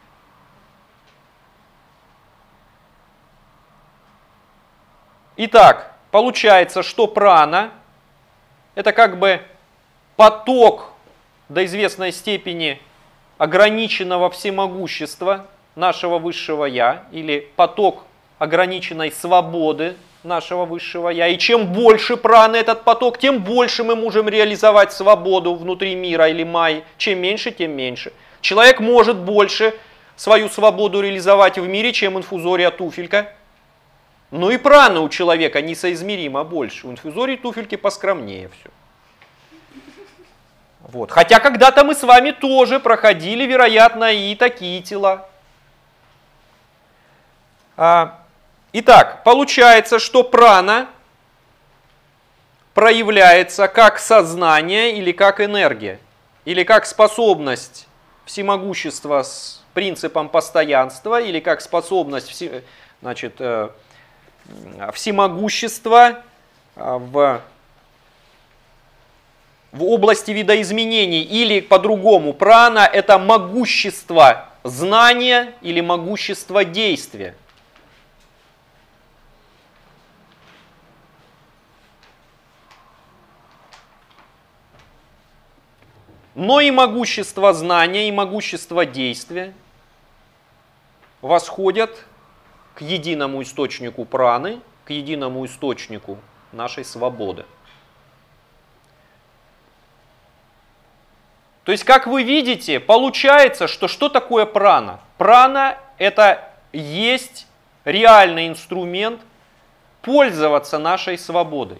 Итак, получается, что прана – это как бы поток до известной степени ограниченного всемогущества нашего высшего я, или поток ограниченной свободы нашего высшего я. И чем больше праны этот поток, тем больше мы можем реализовать свободу внутри мира или майи. Чем меньше, тем меньше. Человек может больше свою свободу реализовать в мире, чем инфузория туфелька. Но и праны у человека несоизмеримо больше. У инфузории туфельки поскромнее все. Вот. Хотя когда-то мы с вами тоже проходили, вероятно, и такие тела. Итак, получается, что прана проявляется как сознание или как энергия, или как способность всемогущества с принципом постоянства, или как способность всемогущества в области видоизменений, или по-другому, прана – это могущество знания или могущество действия. Но и могущество знания, и могущество действия восходят к единому источнику праны, к единому источнику нашей свободы. То есть, как вы видите, получается, что такое прана? Прана – это есть реальный инструмент пользоваться нашей свободой.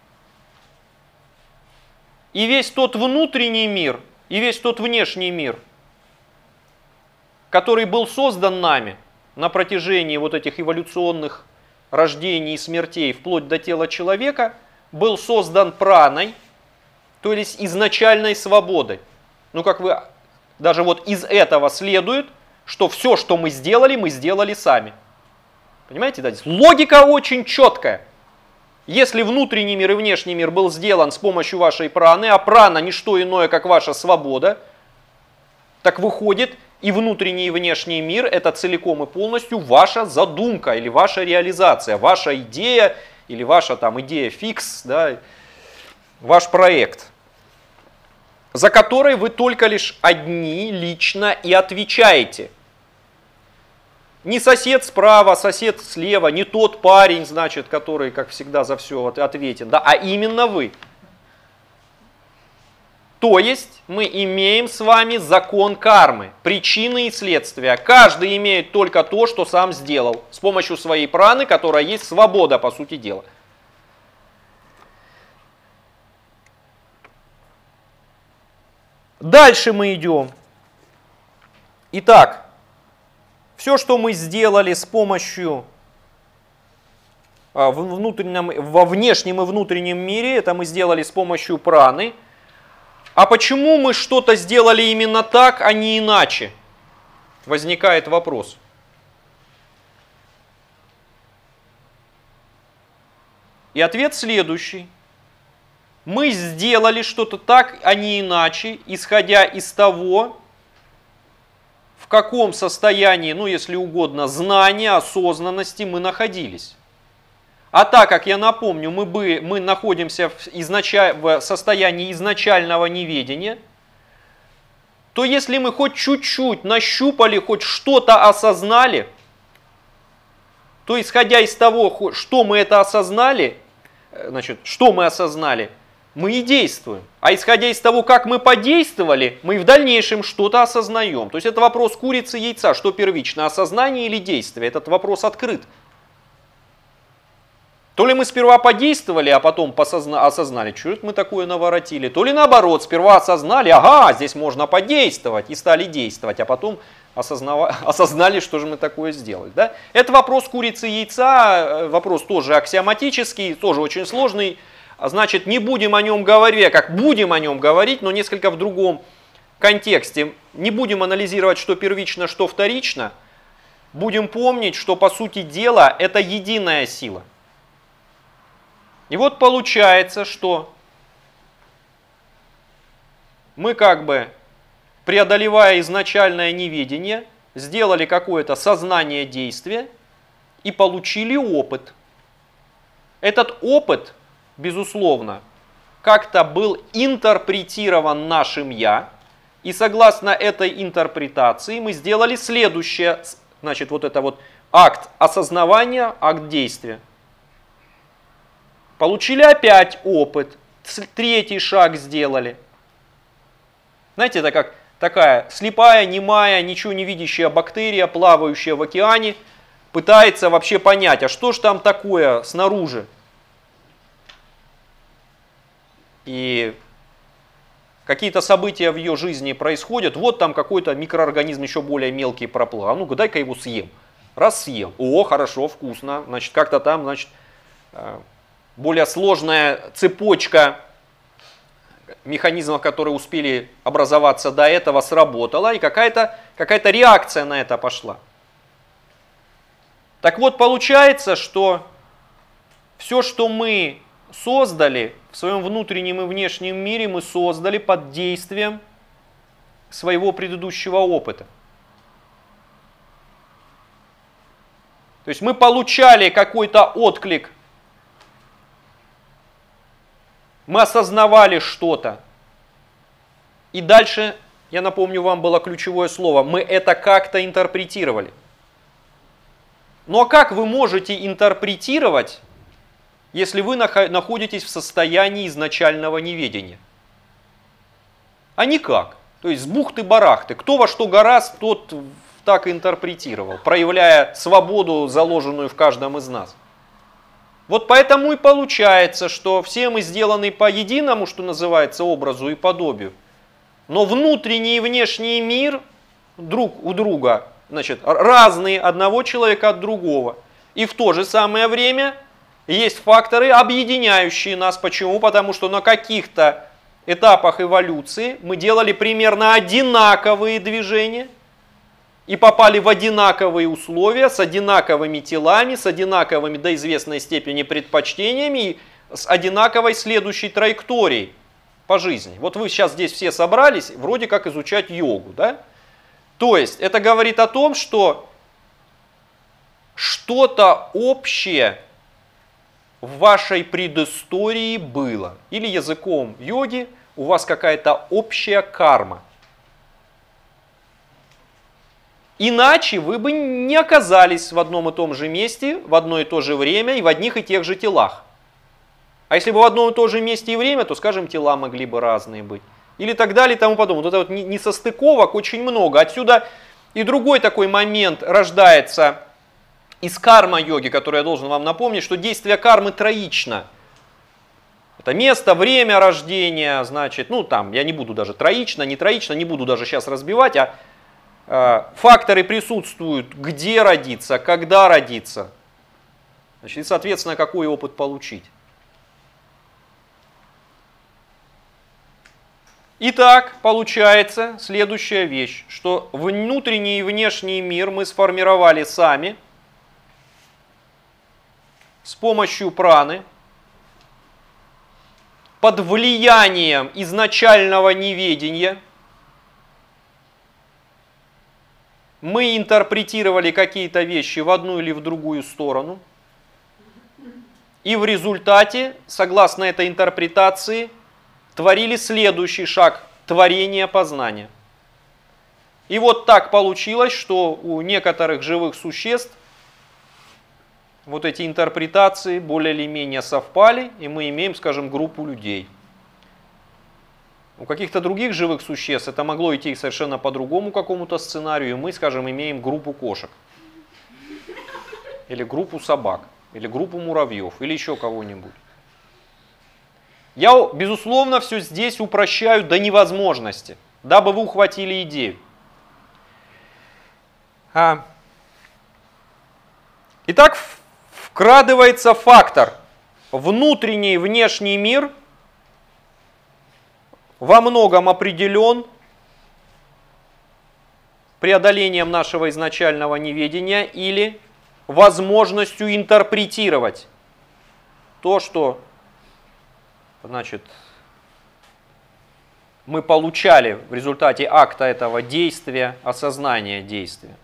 И весь тот внутренний мир, и весь тот внешний мир, который был создан нами на протяжении вот этих эволюционных рождений и смертей вплоть до тела человека, был создан праной, то есть изначальной свободой. Ну, как вы, даже вот из этого следует, что все, что мы сделали сами. Понимаете, да? Логика очень четкая. Если внутренний мир и внешний мир был сделан с помощью вашей праны, а прана не что иное, как ваша свобода, так выходит, и внутренний и внешний мир – это целиком и полностью ваша задумка или ваша реализация, ваша идея или ваша там идея фикс, да, ваш проект, за который вы только лишь одни лично и отвечаете. Не сосед справа, сосед слева, не тот парень, значит, который, как всегда, за все ответен, да, а именно вы. То есть мы имеем с вами закон кармы, причины и следствия. Каждый имеет только то, что сам сделал, с помощью своей праны, которая есть свобода, по сути дела. Дальше мы идем. Итак, все, что мы сделали с помощью во внешнем и внутреннем мире, это мы сделали с помощью праны. А почему мы что-то сделали именно так, а не иначе? Возникает вопрос. И ответ следующий. Мы сделали что-то так, а не иначе, исходя из того, в каком состоянии, ну если угодно, знания, осознанности мы находились. А так как, я напомню, мы находимся в состоянии изначального неведения, то если мы хоть чуть-чуть нащупали, хоть что-то осознали, то исходя из того, что мы это осознали, значит, что мы осознали, мы и действуем. А исходя из того, как мы подействовали, мы в дальнейшем что-то осознаем. То есть это вопрос курицы и яйца, что первично, осознание или действие. Этот вопрос открыт. То ли мы сперва подействовали, а потом осознали, что это мы такое наворотили. То ли наоборот, сперва осознали, ага, здесь можно подействовать, и стали действовать, а потом осознали, что же мы такое сделали. Да? Это вопрос курицы и яйца, вопрос тоже аксиоматический, тоже очень сложный. Значит, не будем о нем говорить, как будем о нем говорить, но несколько в другом контексте. Не будем анализировать, что первично, что вторично. Будем помнить, что по сути дела это единая сила. И вот получается, что мы как бы, преодолевая изначальное неведение, сделали какое-то сознание действия и получили опыт. Этот опыт, безусловно, как-то был интерпретирован нашим «я», и согласно этой интерпретации мы сделали следующее, значит, вот это вот акт осознавания, акт действия. Получили опять опыт, третий шаг сделали. Знаете, это как такая слепая, немая, ничего не видящая бактерия, плавающая в океане, пытается вообще понять, а что ж там такое снаружи. И какие-то события в ее жизни происходят, вот там какой-то микроорганизм еще более мелкий проплыл, а ну-ка дай-ка его съем. Раз съем, о, хорошо, вкусно, значит, как-то там, значит, более сложная цепочка механизмов, которые успели образоваться до этого, сработала, и какая-то реакция на это пошла. Так вот, получается, что все, что мы создали в своем внутреннем и внешнем мире, мы создали под действием своего предыдущего опыта. То есть мы получали какой-то отклик, мы осознавали что-то. И дальше, я напомню вам, было ключевое слово, мы это как-то интерпретировали. Ну а как вы можете интерпретировать, если вы находитесь в состоянии изначального неведения? А никак. То есть с бухты-барахты. Кто во что гораст, тот так интерпретировал, проявляя свободу, заложенную в каждом из нас. Вот поэтому и получается, что все мы сделаны по единому, что называется, образу и подобию. Но внутренний и внешний мир друг у друга, значит, разные одного человека от другого. И в то же самое время есть факторы, объединяющие нас. Почему? Потому что на каких-то этапах эволюции мы делали примерно одинаковые движения и попали в одинаковые условия, с одинаковыми телами, с одинаковыми до известной степени предпочтениями и с одинаковой следующей траекторией по жизни. Вот вы сейчас здесь все собрались, вроде как изучать йогу, да? То есть это говорит о том, что что-то общее в вашей предыстории было. Или языком йоги у вас какая-то общая карма. Иначе вы бы не оказались в одном и том же месте, в одно и то же время и в одних и тех же телах. А если бы в одном и том же месте и время, то, скажем, тела могли бы разные быть. Или так далее и тому подобное. Вот это вот несостыковок очень много. Отсюда и другой такой момент рождается из карма-йоги, который я должен вам напомнить, что действие кармы троично. Это место, время рождения, значит, ну там, я не буду даже троично, не троично, не буду даже сейчас разбивать, факторы присутствуют, где родиться, когда родиться, значит, и, соответственно, какой опыт получить. Итак, получается следующая вещь, что внутренний и внешний мир мы сформировали сами с помощью праны, под влиянием изначального неведения. Мы интерпретировали какие-то вещи в одну или в другую сторону. И в результате, согласно этой интерпретации, творили следующий шаг – творение познания. И вот так получилось, что у некоторых живых существ вот эти интерпретации более или менее совпали, и мы имеем, скажем, группу людей. У каких-то других живых существ это могло идти совершенно по другому какому-то сценарию, и мы, скажем, имеем группу кошек, или группу собак, или группу муравьев, или еще кого-нибудь. Я, безусловно, все здесь упрощаю до невозможности, дабы вы ухватили идею. Итак, вкрадывается фактор внутренний и внешний мир во многом определен преодолением нашего изначального неведения или возможностью интерпретировать то, что, значит, мы получали в результате акта этого действия, осознания действия.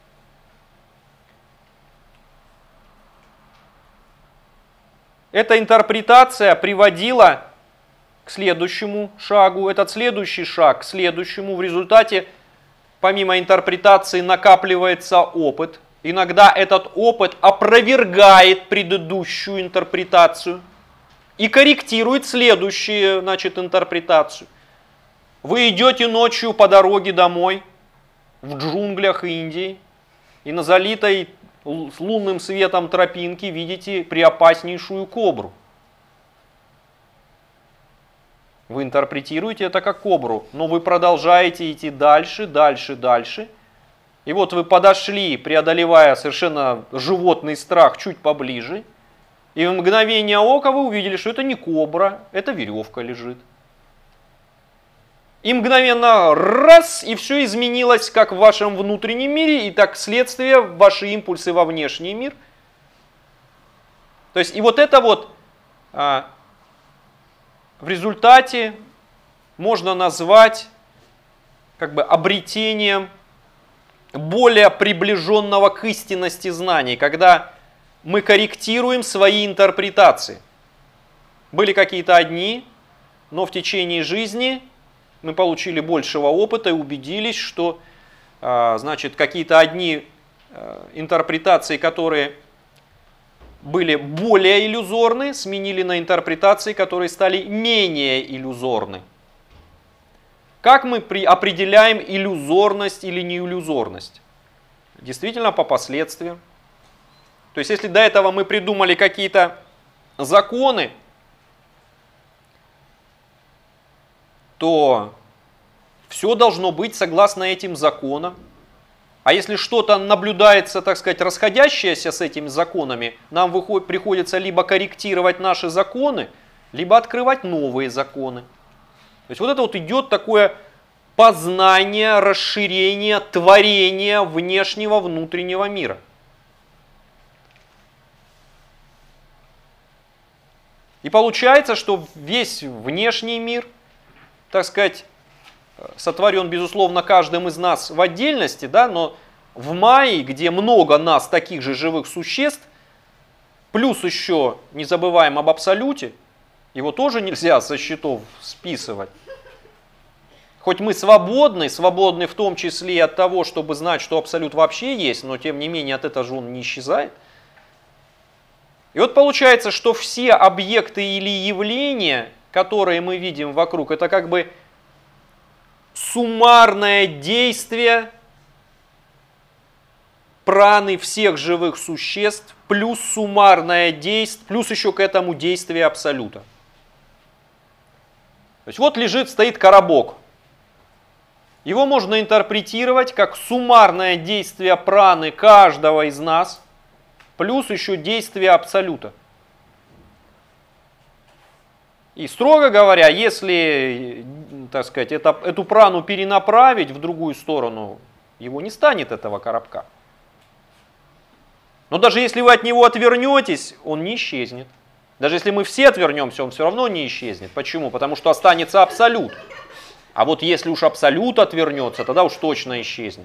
Эта интерпретация приводила к следующему шагу, этот следующий шаг к следующему. В результате, помимо интерпретации, накапливается опыт. Иногда этот опыт опровергает предыдущую интерпретацию и корректирует следующую, значит, интерпретацию. Вы идете ночью по дороге домой в джунглях Индии и на залитой с лунным светом тропинки видите преопаснейшую кобру. Вы интерпретируете это как кобру, но вы продолжаете идти дальше, дальше, дальше. И вот вы подошли, преодолевая совершенно животный страх, чуть поближе. И в мгновение ока вы увидели, что это не кобра, это веревка лежит. И мгновенно раз, и все изменилось как в вашем внутреннем мире, и так следствие ваши импульсы во внешний мир. То есть и вот это вот в результате можно назвать как бы обретением более приближенного к истинности знаний, когда мы корректируем свои интерпретации. Были какие-то одни, но в течение жизни мы получили большего опыта и убедились, что, значит, какие-то одни интерпретации, которые были более иллюзорны, сменили на интерпретации, которые стали менее иллюзорны. Как мы определяем иллюзорность или неиллюзорность? Действительно, по последствиям. То есть, если до этого мы придумали какие-то законы, то все должно быть согласно этим законам. А если что-то наблюдается, так сказать, расходящееся с этими законами, нам приходится либо корректировать наши законы, либо открывать новые законы. То есть вот это вот идет такое познание, расширение, творение внешнего, внутреннего мира. И получается, что весь внешний мир, так сказать, сотворен, безусловно, каждым из нас в отдельности, да, но в Майе, где много нас, таких же живых существ, плюс еще не забываем об абсолюте, его тоже нельзя со счетов списывать. Хоть мы свободны в том числе и от того, чтобы знать, что абсолют вообще есть, но тем не менее от этого же он не исчезает. И вот получается, что все объекты или явления, которые мы видим вокруг, это как бы суммарное действие праны всех живых существ, плюс суммарное действие, плюс еще к этому действие абсолюта. есть вот стоит коробок. Его можно интерпретировать как суммарное действие праны каждого из нас, плюс еще действие абсолюта. И строго говоря, если, так сказать, эту прану перенаправить в другую сторону, его не станет, этого коробка. Но даже если вы от него отвернетесь, он не исчезнет. Даже если мы все отвернемся, он все равно не исчезнет. Почему? Потому что останется абсолют. А вот если уж абсолют отвернется, тогда уж точно исчезнет.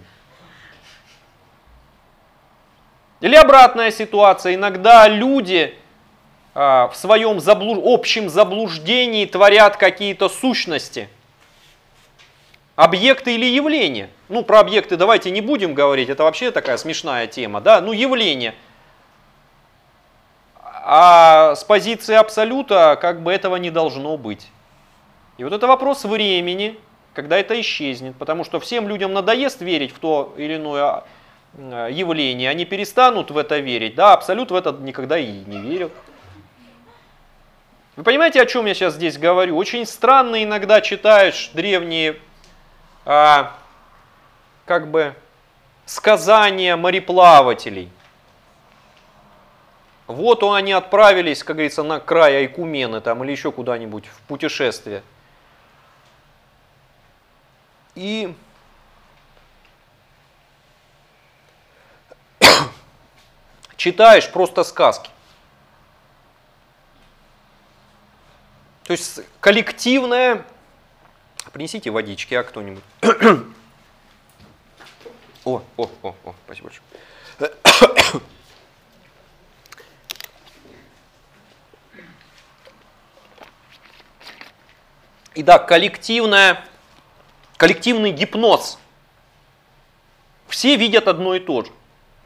Или обратная ситуация. Иногда люди в своем общем заблуждении творят какие-то сущности, объекты или явления. Ну, про объекты давайте не будем говорить, это вообще такая смешная тема, да, ну, явления. А с позиции абсолюта как бы этого не должно быть. И вот это вопрос времени, когда это исчезнет, потому что всем людям надоест верить в то или иное явление, они перестанут в это верить, да, абсолют в это никогда и не верил. Вы понимаете, о чем я сейчас здесь говорю? Очень странно иногда читаешь древние как бы сказания мореплавателей. Вот они отправились, как говорится, на край Айкумены там, или еще куда-нибудь в путешествие. И читаешь просто сказки. То есть коллективное... Принесите водички, а кто-нибудь. О, спасибо большое. И да, коллективный гипноз. Все видят одно и то же.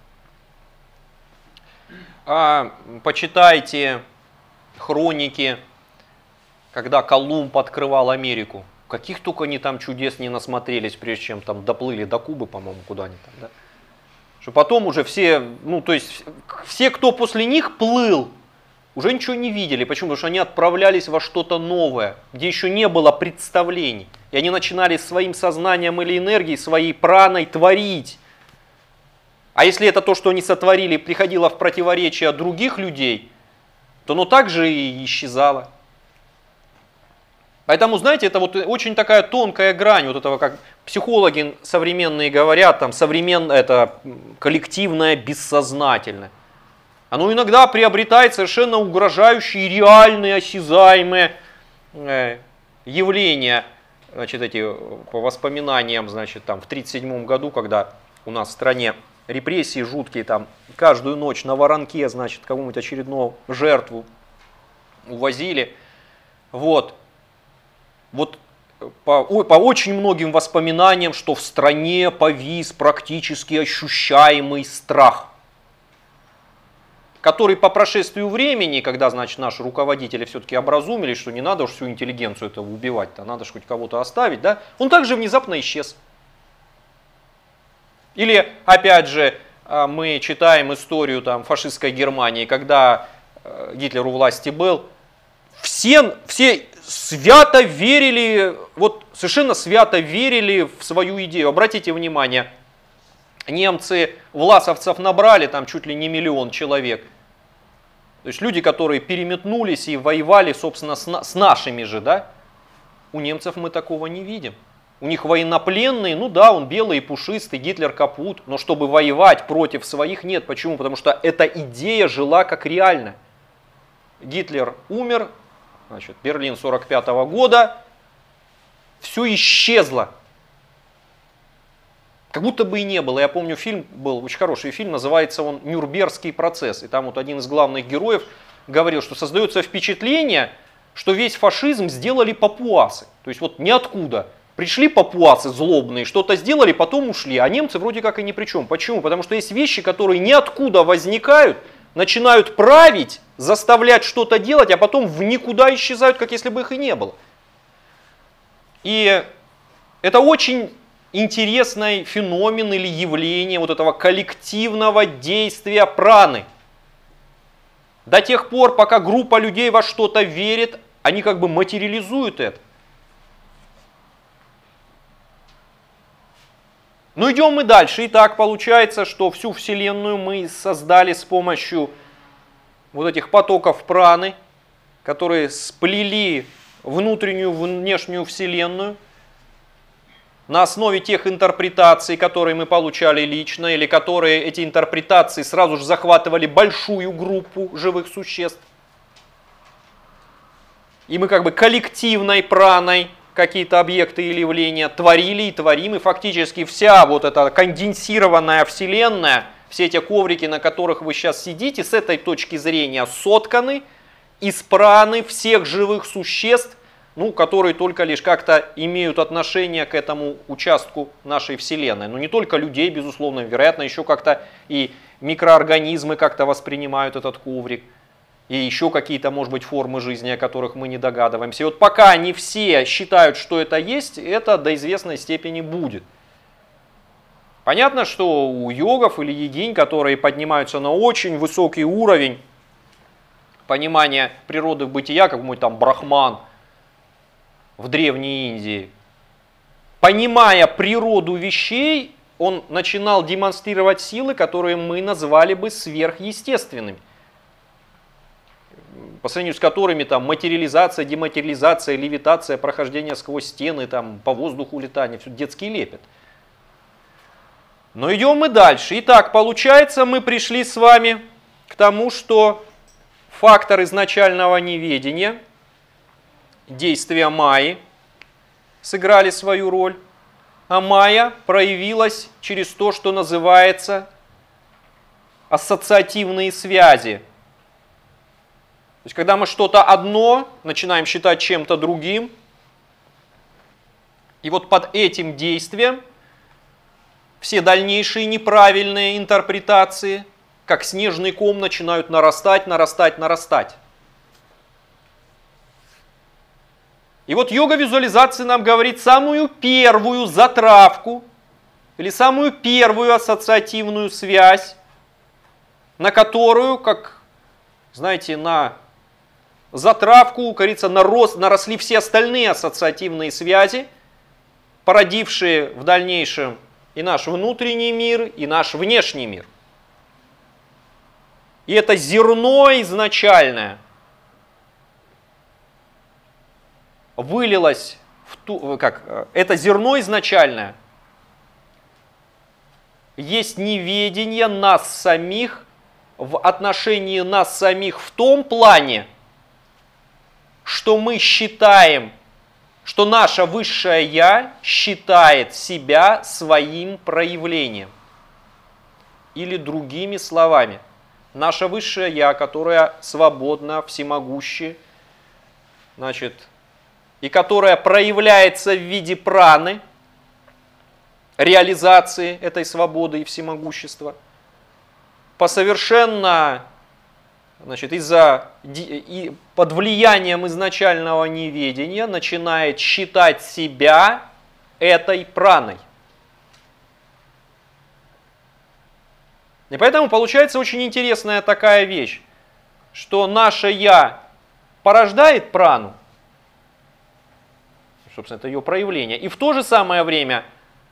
Почитайте хроники, когда Колумб открывал Америку. Каких только они там чудес не насмотрелись, прежде чем там доплыли до Кубы, по-моему, куда они там, да? Что потом уже все, ну то есть все, кто после них плыл, уже ничего не видели. Почему? Потому что они отправлялись во что-то новое, где еще не было представлений. И они начинали своим сознанием или энергией, своей праной творить. А если это то, что они сотворили, приходило в противоречие других людей, то оно также и исчезало. Поэтому, знаете, это вот очень такая тонкая грань вот этого, как психологи современные говорят, там, это коллективное бессознательное. Оно иногда приобретает совершенно угрожающие, реальные, осязаемые явления. Значит, по воспоминаниям, значит, там, в 1937 году, когда у нас в стране репрессии жуткие, там, каждую ночь на воронке, значит, кого-нибудь очередную жертву увозили. Вот по очень многим воспоминаниям, что в стране повис практически ощущаемый страх, который по прошествию времени, когда, значит, наши руководители все-таки образумились, что не надо уж всю интеллигенцию этого убивать-то, надо же хоть кого-то оставить, да, он также внезапно исчез. Или, опять же, мы читаем историю там, фашистской Германии, когда Гитлер у власти был, все свято верили, вот совершенно свято верили в свою идею. Обратите внимание, немцы власовцев набрали там чуть ли не 1 миллион человек. То есть люди, которые переметнулись и воевали, собственно, с нашими же, да? У немцев мы такого не видим. У них военнопленные, ну да, он белый и пушистый, Гитлер капут, но чтобы воевать против своих нет. Почему? Потому что эта идея жила как реально. Гитлер умер, значит, Берлин 1945 года, все исчезло. Как будто бы и не было. Я помню, фильм был, очень хороший фильм, называется он «Нюрнбергский процесс». И там вот один из главных героев говорил, что создается впечатление, что весь фашизм сделали папуасы. То есть вот ниоткуда. Пришли папуасы злобные, что-то сделали, потом ушли. А немцы вроде как и ни при чем. Почему? Потому что есть вещи, которые ниоткуда возникают, начинают править, заставлять что-то делать, а потом в никуда исчезают, как если бы их и не было. И это очень интересный феномен или явление вот этого коллективного действия праны. До тех пор, пока группа людей во что-то верит, они как бы материализуют это. Ну идем мы дальше. Итак, получается, что всю Вселенную мы создали с помощью вот этих потоков праны, которые сплели внутреннюю, внешнюю Вселенную на основе тех интерпретаций, которые мы получали лично, или которые эти интерпретации сразу же захватывали большую группу живых существ. И мы как бы коллективной праной какие-то объекты или явления творили и творим, и фактически вся вот эта конденсированная Вселенная, все эти коврики, на которых вы сейчас сидите, с этой точки зрения сотканы из праны всех живых существ, ну, которые только лишь как-то имеют отношение к этому участку нашей Вселенной. Но не только людей, безусловно, вероятно, еще как-то и микроорганизмы как-то воспринимают этот коврик. И еще какие-то, может быть, формы жизни, о которых мы не догадываемся. И вот пока не все считают, что это есть, это до известной степени будет. Понятно, что у йогов или йогинь, которые поднимаются на очень высокий уровень понимания природы бытия, как мой там брахман в Древней Индии, понимая природу вещей, он начинал демонстрировать силы, которые мы назвали бы сверхъестественными, по сравнению с которыми там материализация, дематериализация, левитация, прохождение сквозь стены, там, по воздуху летание, все детский лепет. Но идем мы дальше. Итак, получается, мы пришли с вами к тому, что фактор изначального неведения, действия Майи сыграли свою роль, а Майя проявилась через то, что называется ассоциативные связи. То есть, когда мы что-то одно начинаем считать чем-то другим, и вот под этим действием все дальнейшие неправильные интерпретации, как снежный ком, начинают нарастать, нарастать, нарастать. И вот йога визуализации нам говорит самую первую затравку или самую первую ассоциативную связь, на которую, как, знаете, на затравку, кажется, наросли все остальные ассоциативные связи, породившие в дальнейшем и наш внутренний мир, и наш внешний мир. И это зерно изначальное вылилось это зерно изначальное есть неведение нас самих в отношении нас самих в том плане, что мы считаем, что наше высшее Я считает себя своим проявлением. Или другими словами, наше высшее Я, которое свободно, всемогуще, значит, и которое проявляется в виде праны, реализации этой свободы и всемогущества, по совершенно, значит, под влиянием изначального неведения начинает считать себя этой праной. И поэтому получается очень интересная такая вещь, что наше «я» порождает прану, собственно, это ее проявление, и в то же самое время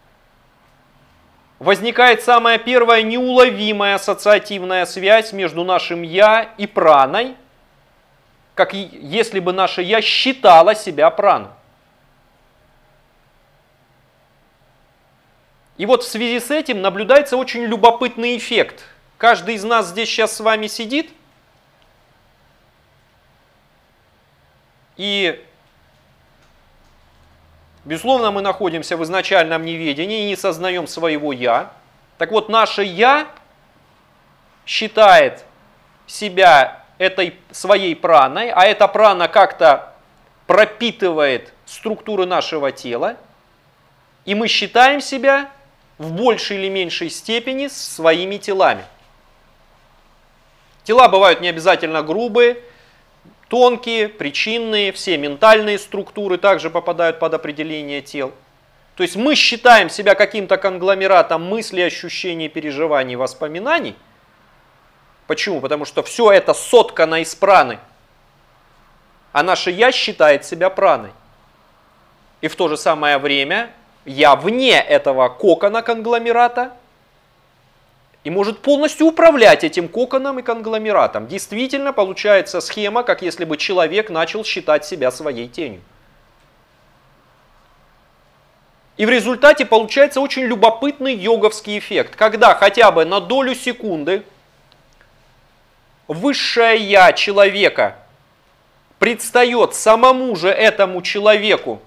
возникает самая первая неуловимая ассоциативная связь между нашим «я» и праной, как если бы наше «я» считало себя праной. И вот в связи с этим наблюдается очень любопытный эффект. Каждый из нас здесь сейчас с вами сидит, и, безусловно, мы находимся в изначальном неведении и не сознаем своего «я». Так вот, наше «я» считает себя этой своей праной, а эта прана как-то пропитывает структуры нашего тела, и мы считаем себя в большей или меньшей степени своими телами. Тела бывают не обязательно грубые, тонкие, причинные, все ментальные структуры также попадают под определение тел. То есть мы считаем себя каким-то конгломератом мыслей, ощущений, переживаний, воспоминаний. Почему? Потому что все это соткано из праны, а наше «я» считает себя праной. И в то же самое время я вне этого кокона конгломерата и может полностью управлять этим коконом и конгломератом. Действительно получается схема, как если бы человек начал считать себя своей тенью. И в результате получается очень любопытный йоговский эффект, когда хотя бы на долю секунды высшее я человека предстает самому же этому человеку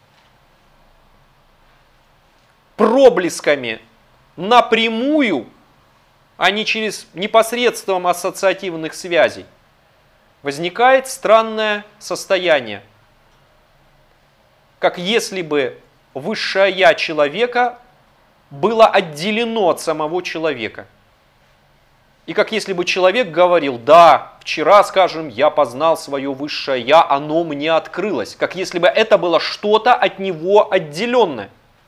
проблесками напрямую, а не через непосредством ассоциативных связей, возникает странное состояние, как если бы высшее я человека было отделено от самого человека. И как если бы человек говорил: да, вчера, скажем, я познал свое высшее я, оно мне открылось. Как если бы это было что-то от него отделенное.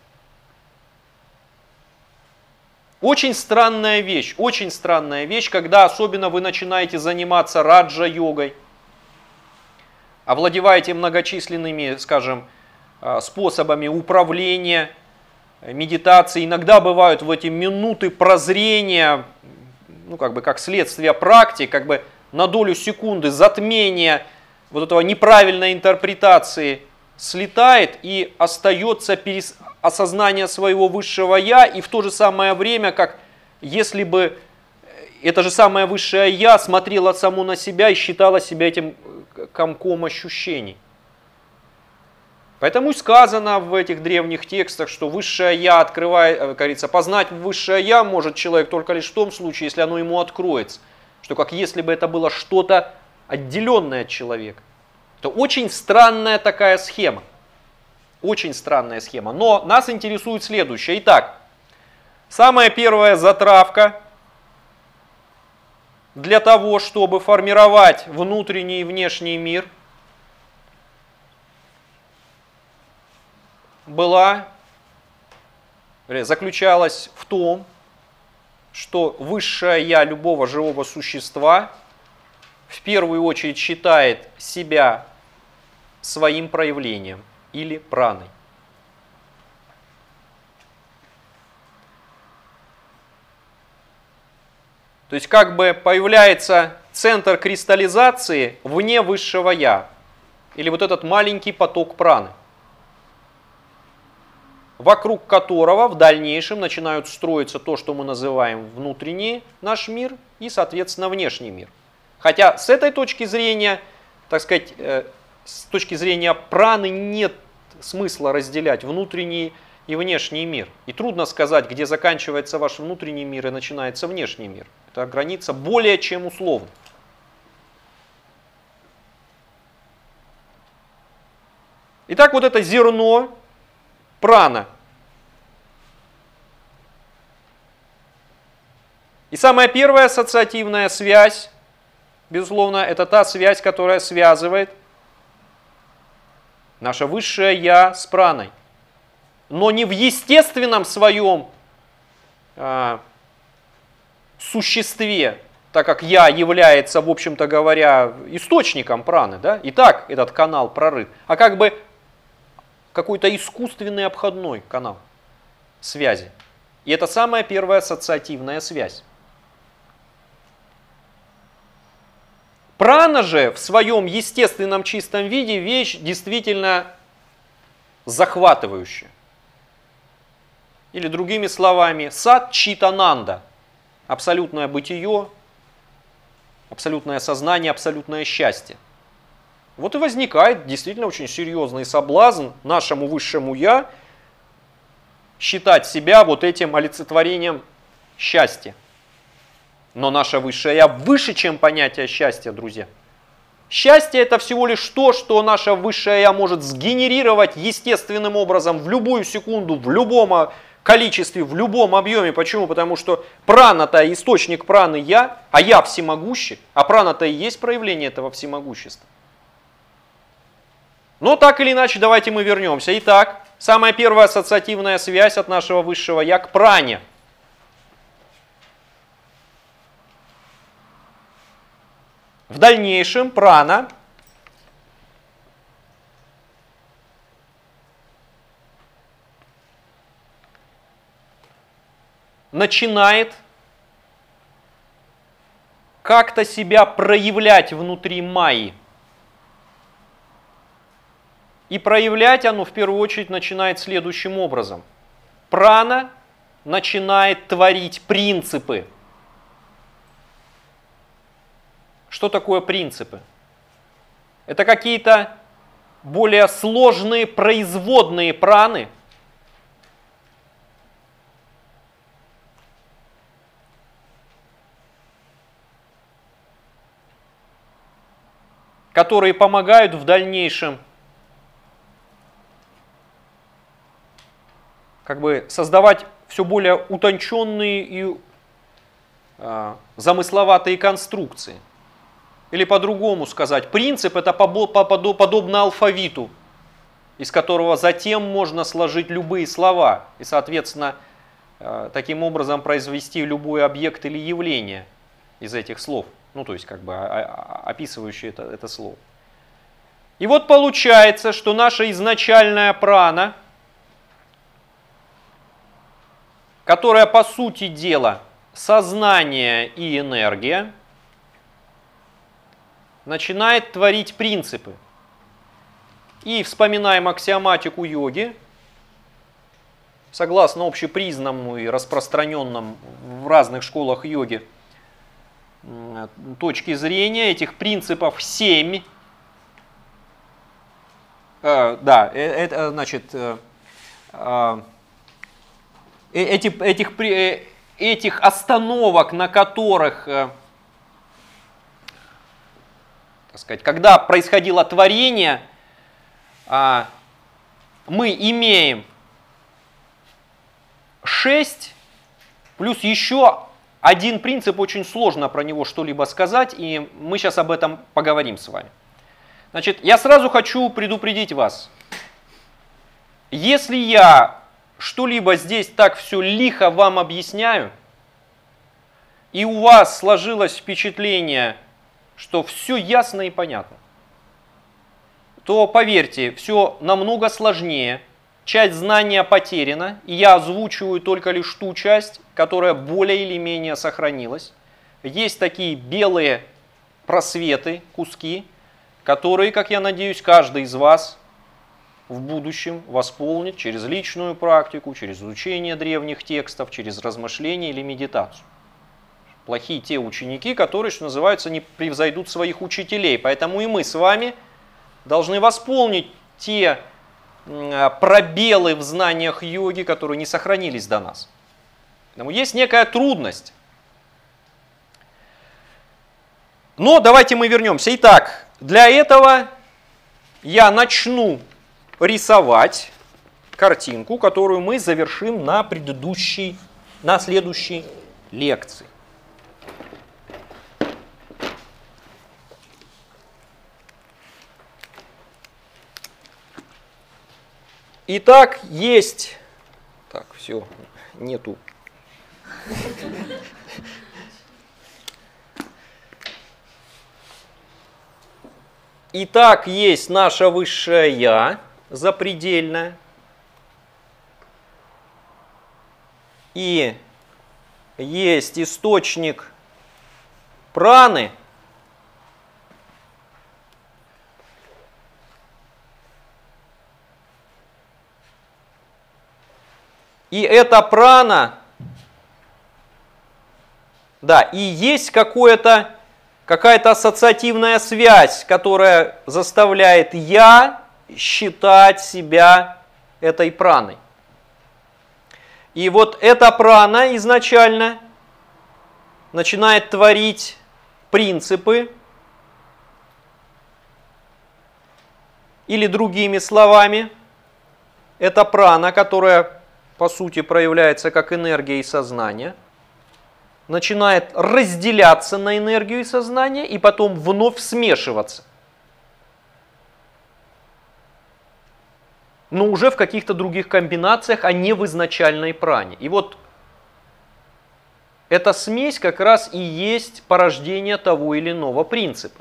Очень странная вещь, когда особенно вы начинаете заниматься раджа-йогой, овладеваете многочисленными, скажем, способами управления, медитации. Иногда бывают в эти минуты прозрения, как следствие практик, на долю секунды затмения вот этого неправильной интерпретации слетает и остается осознание своего высшего я, и в то же самое время, как если бы это же самое высшее я смотрело само на себя и считало себя этим комком ощущений. Поэтому и сказано в этих древних текстах, что высшее я открывает, как говорится, познать высшее я может человек только лишь в том случае, если оно ему откроется. Что как если бы это было что-то отделенное от человека. Это очень странная такая схема. Очень странная схема. Но нас интересует следующее. Итак, самая первая затравка для того, чтобы формировать внутренний и внешний мир, заключалась в том, что высшее я любого живого существа в первую очередь считает себя своим проявлением или праной. То есть появляется центр кристаллизации вне высшего я, или вот этот маленький поток праны, вокруг которого в дальнейшем начинают строиться то, что мы называем внутренний наш мир и, соответственно, внешний мир. Хотя с этой точки зрения, с точки зрения праны нет смысла разделять внутренний и внешний мир. И трудно сказать, где заканчивается ваш внутренний мир и начинается внешний мир. Это граница более чем условна. Итак, вот это зерно, прана. И самая первая ассоциативная связь, безусловно, это та связь, которая связывает наше высшее я с праной. Но не в естественном своем существе, так как я является, в общем-то говоря, источником праны, да? И так этот канал прорыв, а какой-то искусственный обходной канал связи. И это самая первая ассоциативная связь. Прана же в своем естественном чистом виде вещь действительно захватывающая. Или другими словами, сат читананда. Абсолютное бытие, абсолютное сознание, абсолютное счастье. Вот и возникает действительно очень серьезный соблазн нашему высшему я считать себя вот этим олицетворением счастья. Но наше высшее я выше, чем понятие счастья, друзья. Счастье это всего лишь то, что наше высшее я может сгенерировать естественным образом в любую секунду, в любом количестве, в любом объеме. Почему? Потому что прана-то источник праны я, а я всемогущий, а прана-то и есть проявление этого всемогущества. Но так или иначе, давайте мы вернемся. Итак, самая первая ассоциативная связь от нашего высшего я к пране. В дальнейшем прана начинает как-то себя проявлять внутри майи. И проявлять оно в первую очередь начинает следующим образом. Прана начинает творить принципы. Что такое принципы? Это какие-то более сложные производные праны, которые помогают в дальнейшем как бы создавать все более утонченные и замысловатые конструкции. Или по-другому сказать, принцип это подобно алфавиту, из которого затем можно сложить любые слова и, соответственно, таким образом произвести любой объект или явление из этих слов. Ну, то есть, как бы описывающие это слово. И вот получается, что наша изначальная прана, которая по сути дела сознание и энергия, начинает творить принципы. И вспоминаем аксиоматику йоги, согласно общепризнанному и распространенному в разных школах йоги точки зрения, этих принципов 7. Это значит, этих остановок, на которых, так сказать, когда происходило творение, мы имеем 6, плюс еще один принцип, очень сложно про него что-либо сказать, и мы сейчас об этом поговорим с вами. Значит, я сразу хочу предупредить вас. Если я что-либо здесь так все лихо вам объясняю, и у вас сложилось впечатление, что все ясно и понятно, то поверьте, все намного сложнее, часть знания потеряна, и я озвучиваю только лишь ту часть, которая более или менее сохранилась. Есть такие белые просветы, куски, которые, как я надеюсь, каждый из вас в будущем восполнит через личную практику, через изучение древних текстов, через размышления или медитацию. Плохие те ученики, которые, что называется, не превзойдут своих учителей. Поэтому и мы с вами должны восполнить те пробелы в знаниях йоги, которые не сохранились до нас. Поэтому есть некая трудность. Но давайте мы вернемся. Итак, для этого я начну рисовать картинку, которую мы завершим на следующей лекции. Итак, есть... Так, все, нету. Итак, есть наше высшее Я, запредельное. И есть источник праны. И эта прана, да, и есть какая-то ассоциативная связь, которая заставляет я считать себя этой праной. И вот эта прана изначально начинает творить принципы, или другими словами, эта прана, которая по сути проявляется как энергия и сознание, начинает разделяться на энергию и сознание и потом вновь смешиваться. Но уже в каких-то других комбинациях, а не в изначальной пране. И вот эта смесь как раз и есть порождение того или иного принципа.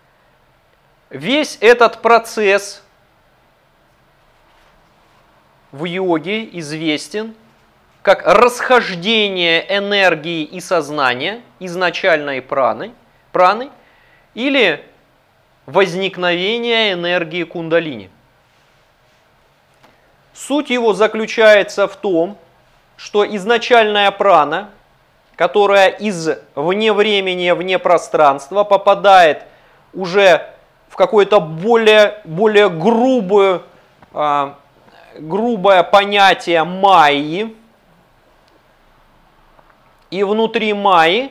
Весь этот процесс в йоге известен как расхождение энергии и сознания изначальной праны или возникновение энергии кундалини. Суть его заключается в том, что изначальная прана, которая из вне времени, вне пространства попадает уже в какое-то более грубое понятие майи, и внутри майи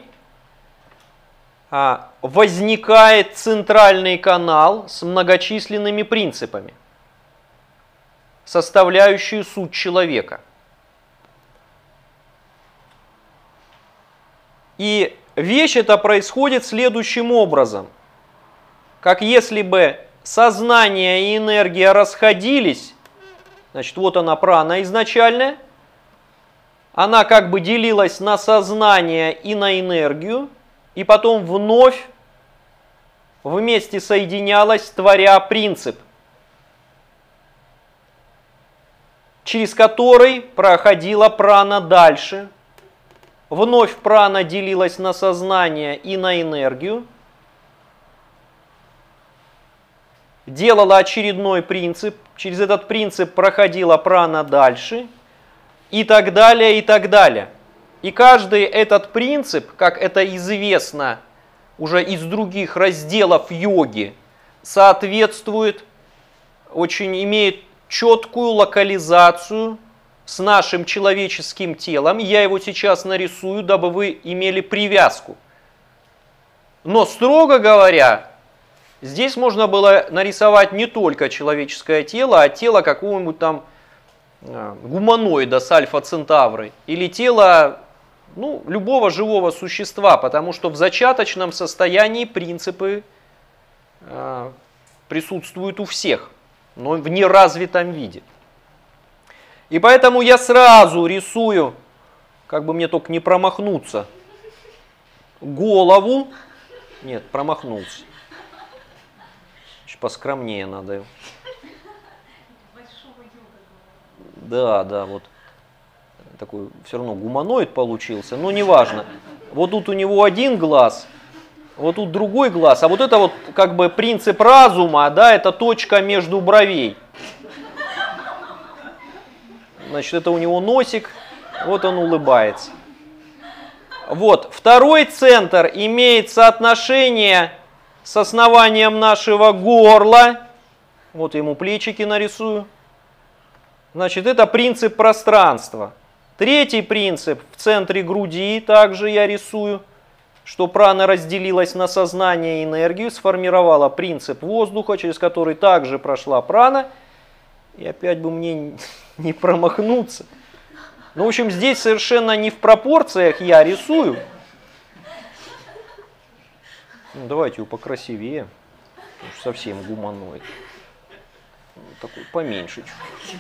возникает центральный канал с многочисленными принципами, составляющие суть человека. И вещь эта происходит следующим образом. Как если бы сознание и энергия расходились, значит, вот она прана изначальная, она как бы делилась на сознание и на энергию, и потом вновь вместе соединялась, творя принцип, через который проходила прана дальше. Вновь прана делилась на сознание и на энергию, делала очередной принцип, через этот принцип проходила прана дальше, и так далее, и так далее. И каждый этот принцип, как это известно уже из других разделов йоги, соответствует, имеет четкую локализацию с нашим человеческим телом. Я его сейчас нарисую, дабы вы имели привязку. Но, строго говоря, здесь можно было нарисовать не только человеческое тело, а тело какого-нибудь там гуманоида с альфа-центаврой или тело любого живого существа, потому что в зачаточном состоянии принципы присутствуют у всех, но в неразвитом виде. И поэтому я сразу рисую, как бы мне только не промахнуться, голову. Нет, промахнулся. Чуть поскромнее надо. Да, вот такой все равно гуманоид получился, но неважно. Вот тут у него один глаз, вот тут другой глаз, а вот это вот как бы принцип разума, да, это точка между бровей. Значит, это у него носик, вот он улыбается. Вот, второй центр имеет соотношение с основанием нашего горла. Вот ему плечики нарисую. Значит, это принцип пространства. Третий принцип в центре груди, также я рисую, что прана разделилась на сознание и энергию, сформировала принцип воздуха, через который также прошла прана. И опять бы мне не промахнуться. Ну, в общем, здесь совершенно не в пропорциях я рисую. Ну, давайте его покрасивее, потому что совсем гуманоид. Такой поменьше чуть-чуть.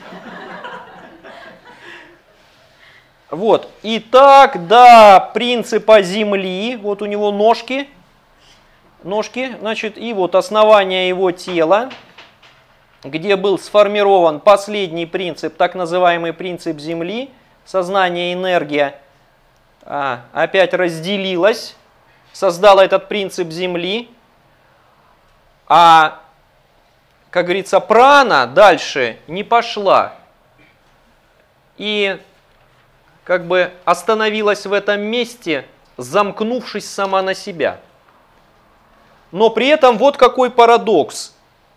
Вот, итак, до принципа Земли, вот у него ножки, значит, и вот основание его тела, где был сформирован последний принцип, так называемый принцип Земли, сознание и энергия опять разделилась, создала этот принцип Земли, а, как говорится, прана дальше не пошла и как бы остановилась в этом месте, замкнувшись сама на себя. Но при этом вот какой парадокс.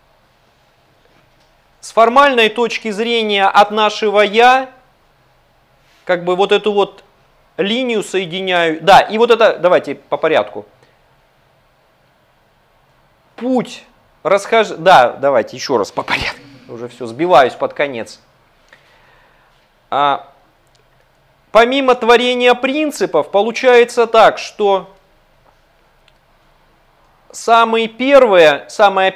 С формальной точки зрения от нашего «я», как бы вот эту вот линию соединяю. Да, и вот это, давайте по порядку. Путь расхождения. Да, давайте еще раз по порядку. Уже все, сбиваюсь под конец. Помимо творения принципов, получается так, что самое первое,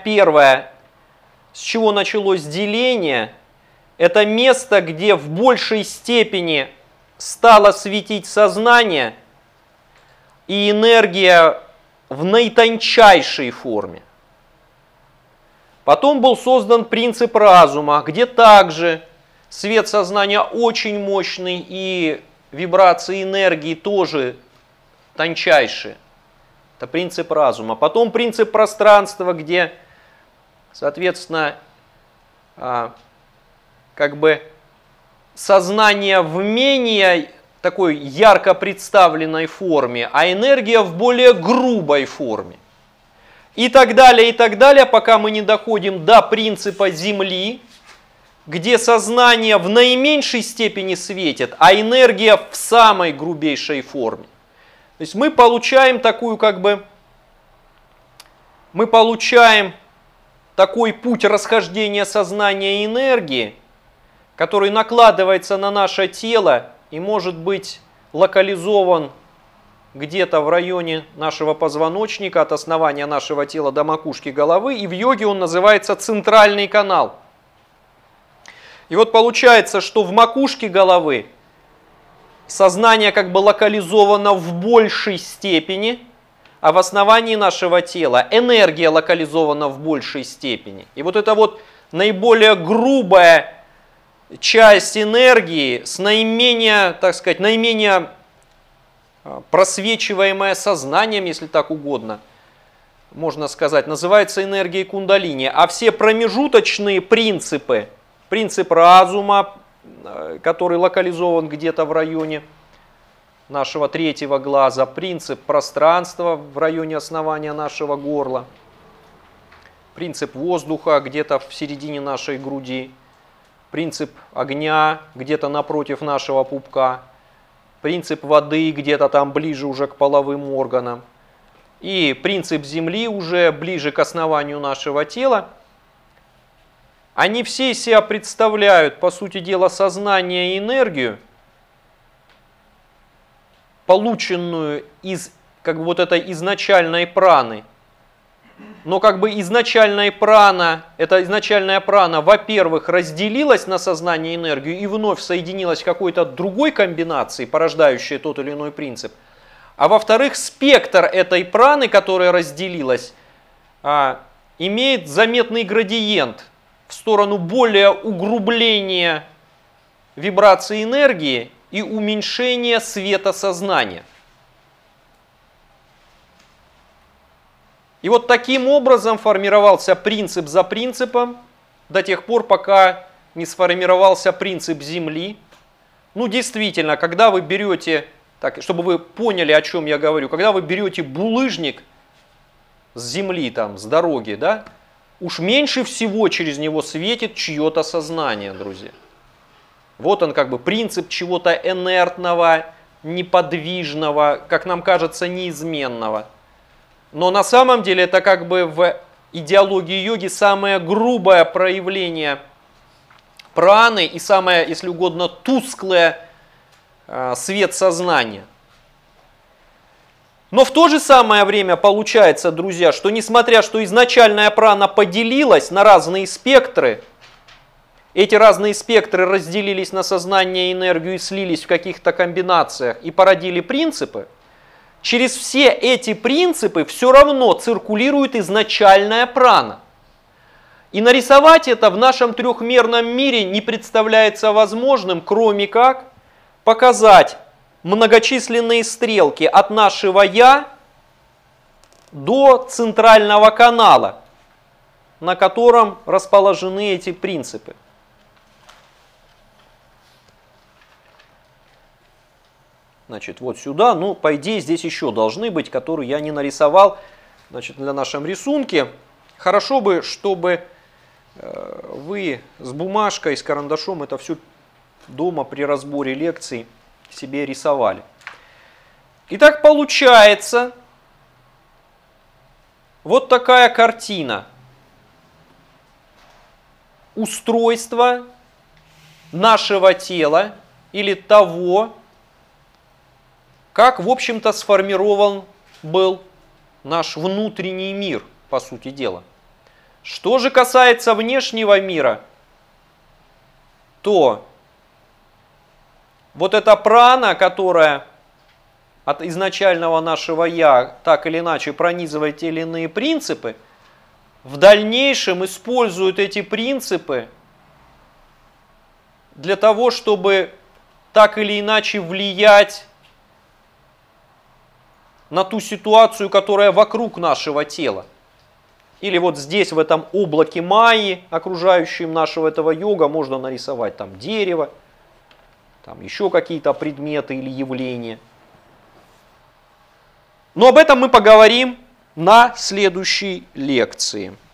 с чего началось деление, это место, где в большей степени стало светить сознание и энергия в наитончайшей форме. Потом был создан принцип разума, где также свет сознания очень мощный, и вибрации энергии тоже тончайшие. Это принцип разума. Потом принцип пространства, где, соответственно, как бы сознание в менее такой ярко представленной форме, а энергия в более грубой форме. И так далее, пока мы не доходим до принципа Земли, где сознание в наименьшей степени светит, а энергия в самой грубейшей форме. То есть мы получаем такую такой путь расхождения сознания и энергии, который накладывается на наше тело и может быть локализован где-то в районе нашего позвоночника, от основания нашего тела до макушки головы, и в йоге он называется центральный канал. И вот получается, что в макушке головы сознание как бы локализовано в большей степени, а в основании нашего тела энергия локализована в большей степени. И вот эта вот наиболее грубая часть энергии с наименее, так сказать, наименее просвечиваемая сознанием, если так угодно, можно сказать, называется энергией кундалини. А все промежуточные принципы, принцип разума, который локализован где-то в районе нашего третьего глаза, принцип пространства в районе основания нашего горла, принцип воздуха где-то в середине нашей груди, принцип огня где-то напротив нашего пупка, принцип воды где-то там ближе уже к половым органам, и принцип земли уже ближе к основанию нашего тела. Они все из себя представляют, по сути дела, сознание и энергию, полученную из как бы вот этой изначальной праны. Но как бы изначальная прана, во-первых, разделилась на сознание и энергию и вновь соединилась в какой-то другой комбинации, порождающей тот или иной принцип. А во-вторых, спектр этой праны, которая разделилась, имеет заметный градиент в сторону более углубления вибрации энергии и уменьшения света сознания. И вот таким образом формировался принцип за принципом до тех пор, пока не сформировался принцип Земли. Ну, действительно, когда вы берете, так, чтобы вы поняли, о чем я говорю, когда вы берете булыжник с земли, там, с дороги, да, уж меньше всего через него светит чье-то сознание, друзья. Вот он как бы принцип чего-то инертного, неподвижного, как нам кажется, неизменного. Но на самом деле это как бы в идеологии йоги самое грубое проявление праны и самое, если угодно, тусклое свет сознания. Но в то же самое время получается, друзья, что несмотря что изначальная прана поделилась на разные спектры, эти разные спектры разделились на сознание и энергию и слились в каких-то комбинациях и породили принципы, через все эти принципы все равно циркулирует изначальная прана. И нарисовать это в нашем трехмерном мире не представляется возможным, кроме как показать многочисленные стрелки от нашего «я» до центрального канала, на котором расположены эти принципы. Значит, вот сюда, ну, по идее, здесь еще должны быть, которые я не нарисовал, значит, на нашем рисунке. Хорошо бы, чтобы вы с бумажкой, с карандашом это все дома при разборе лекций себе рисовали. Итак, получается вот такая картина. Устройство нашего тела или того, как, в общем-то, сформирован был наш внутренний мир, по сути дела. Что же касается внешнего мира, то вот эта прана, которая от изначального нашего «я» так или иначе пронизывает те или иные принципы, в дальнейшем используют эти принципы для того, чтобы так или иначе влиять на ту ситуацию, которая вокруг нашего тела. Или вот здесь, в этом облаке майи, окружающем нашего этого йога, можно нарисовать там дерево, там еще какие-то предметы или явления. Но об этом мы поговорим на следующей лекции.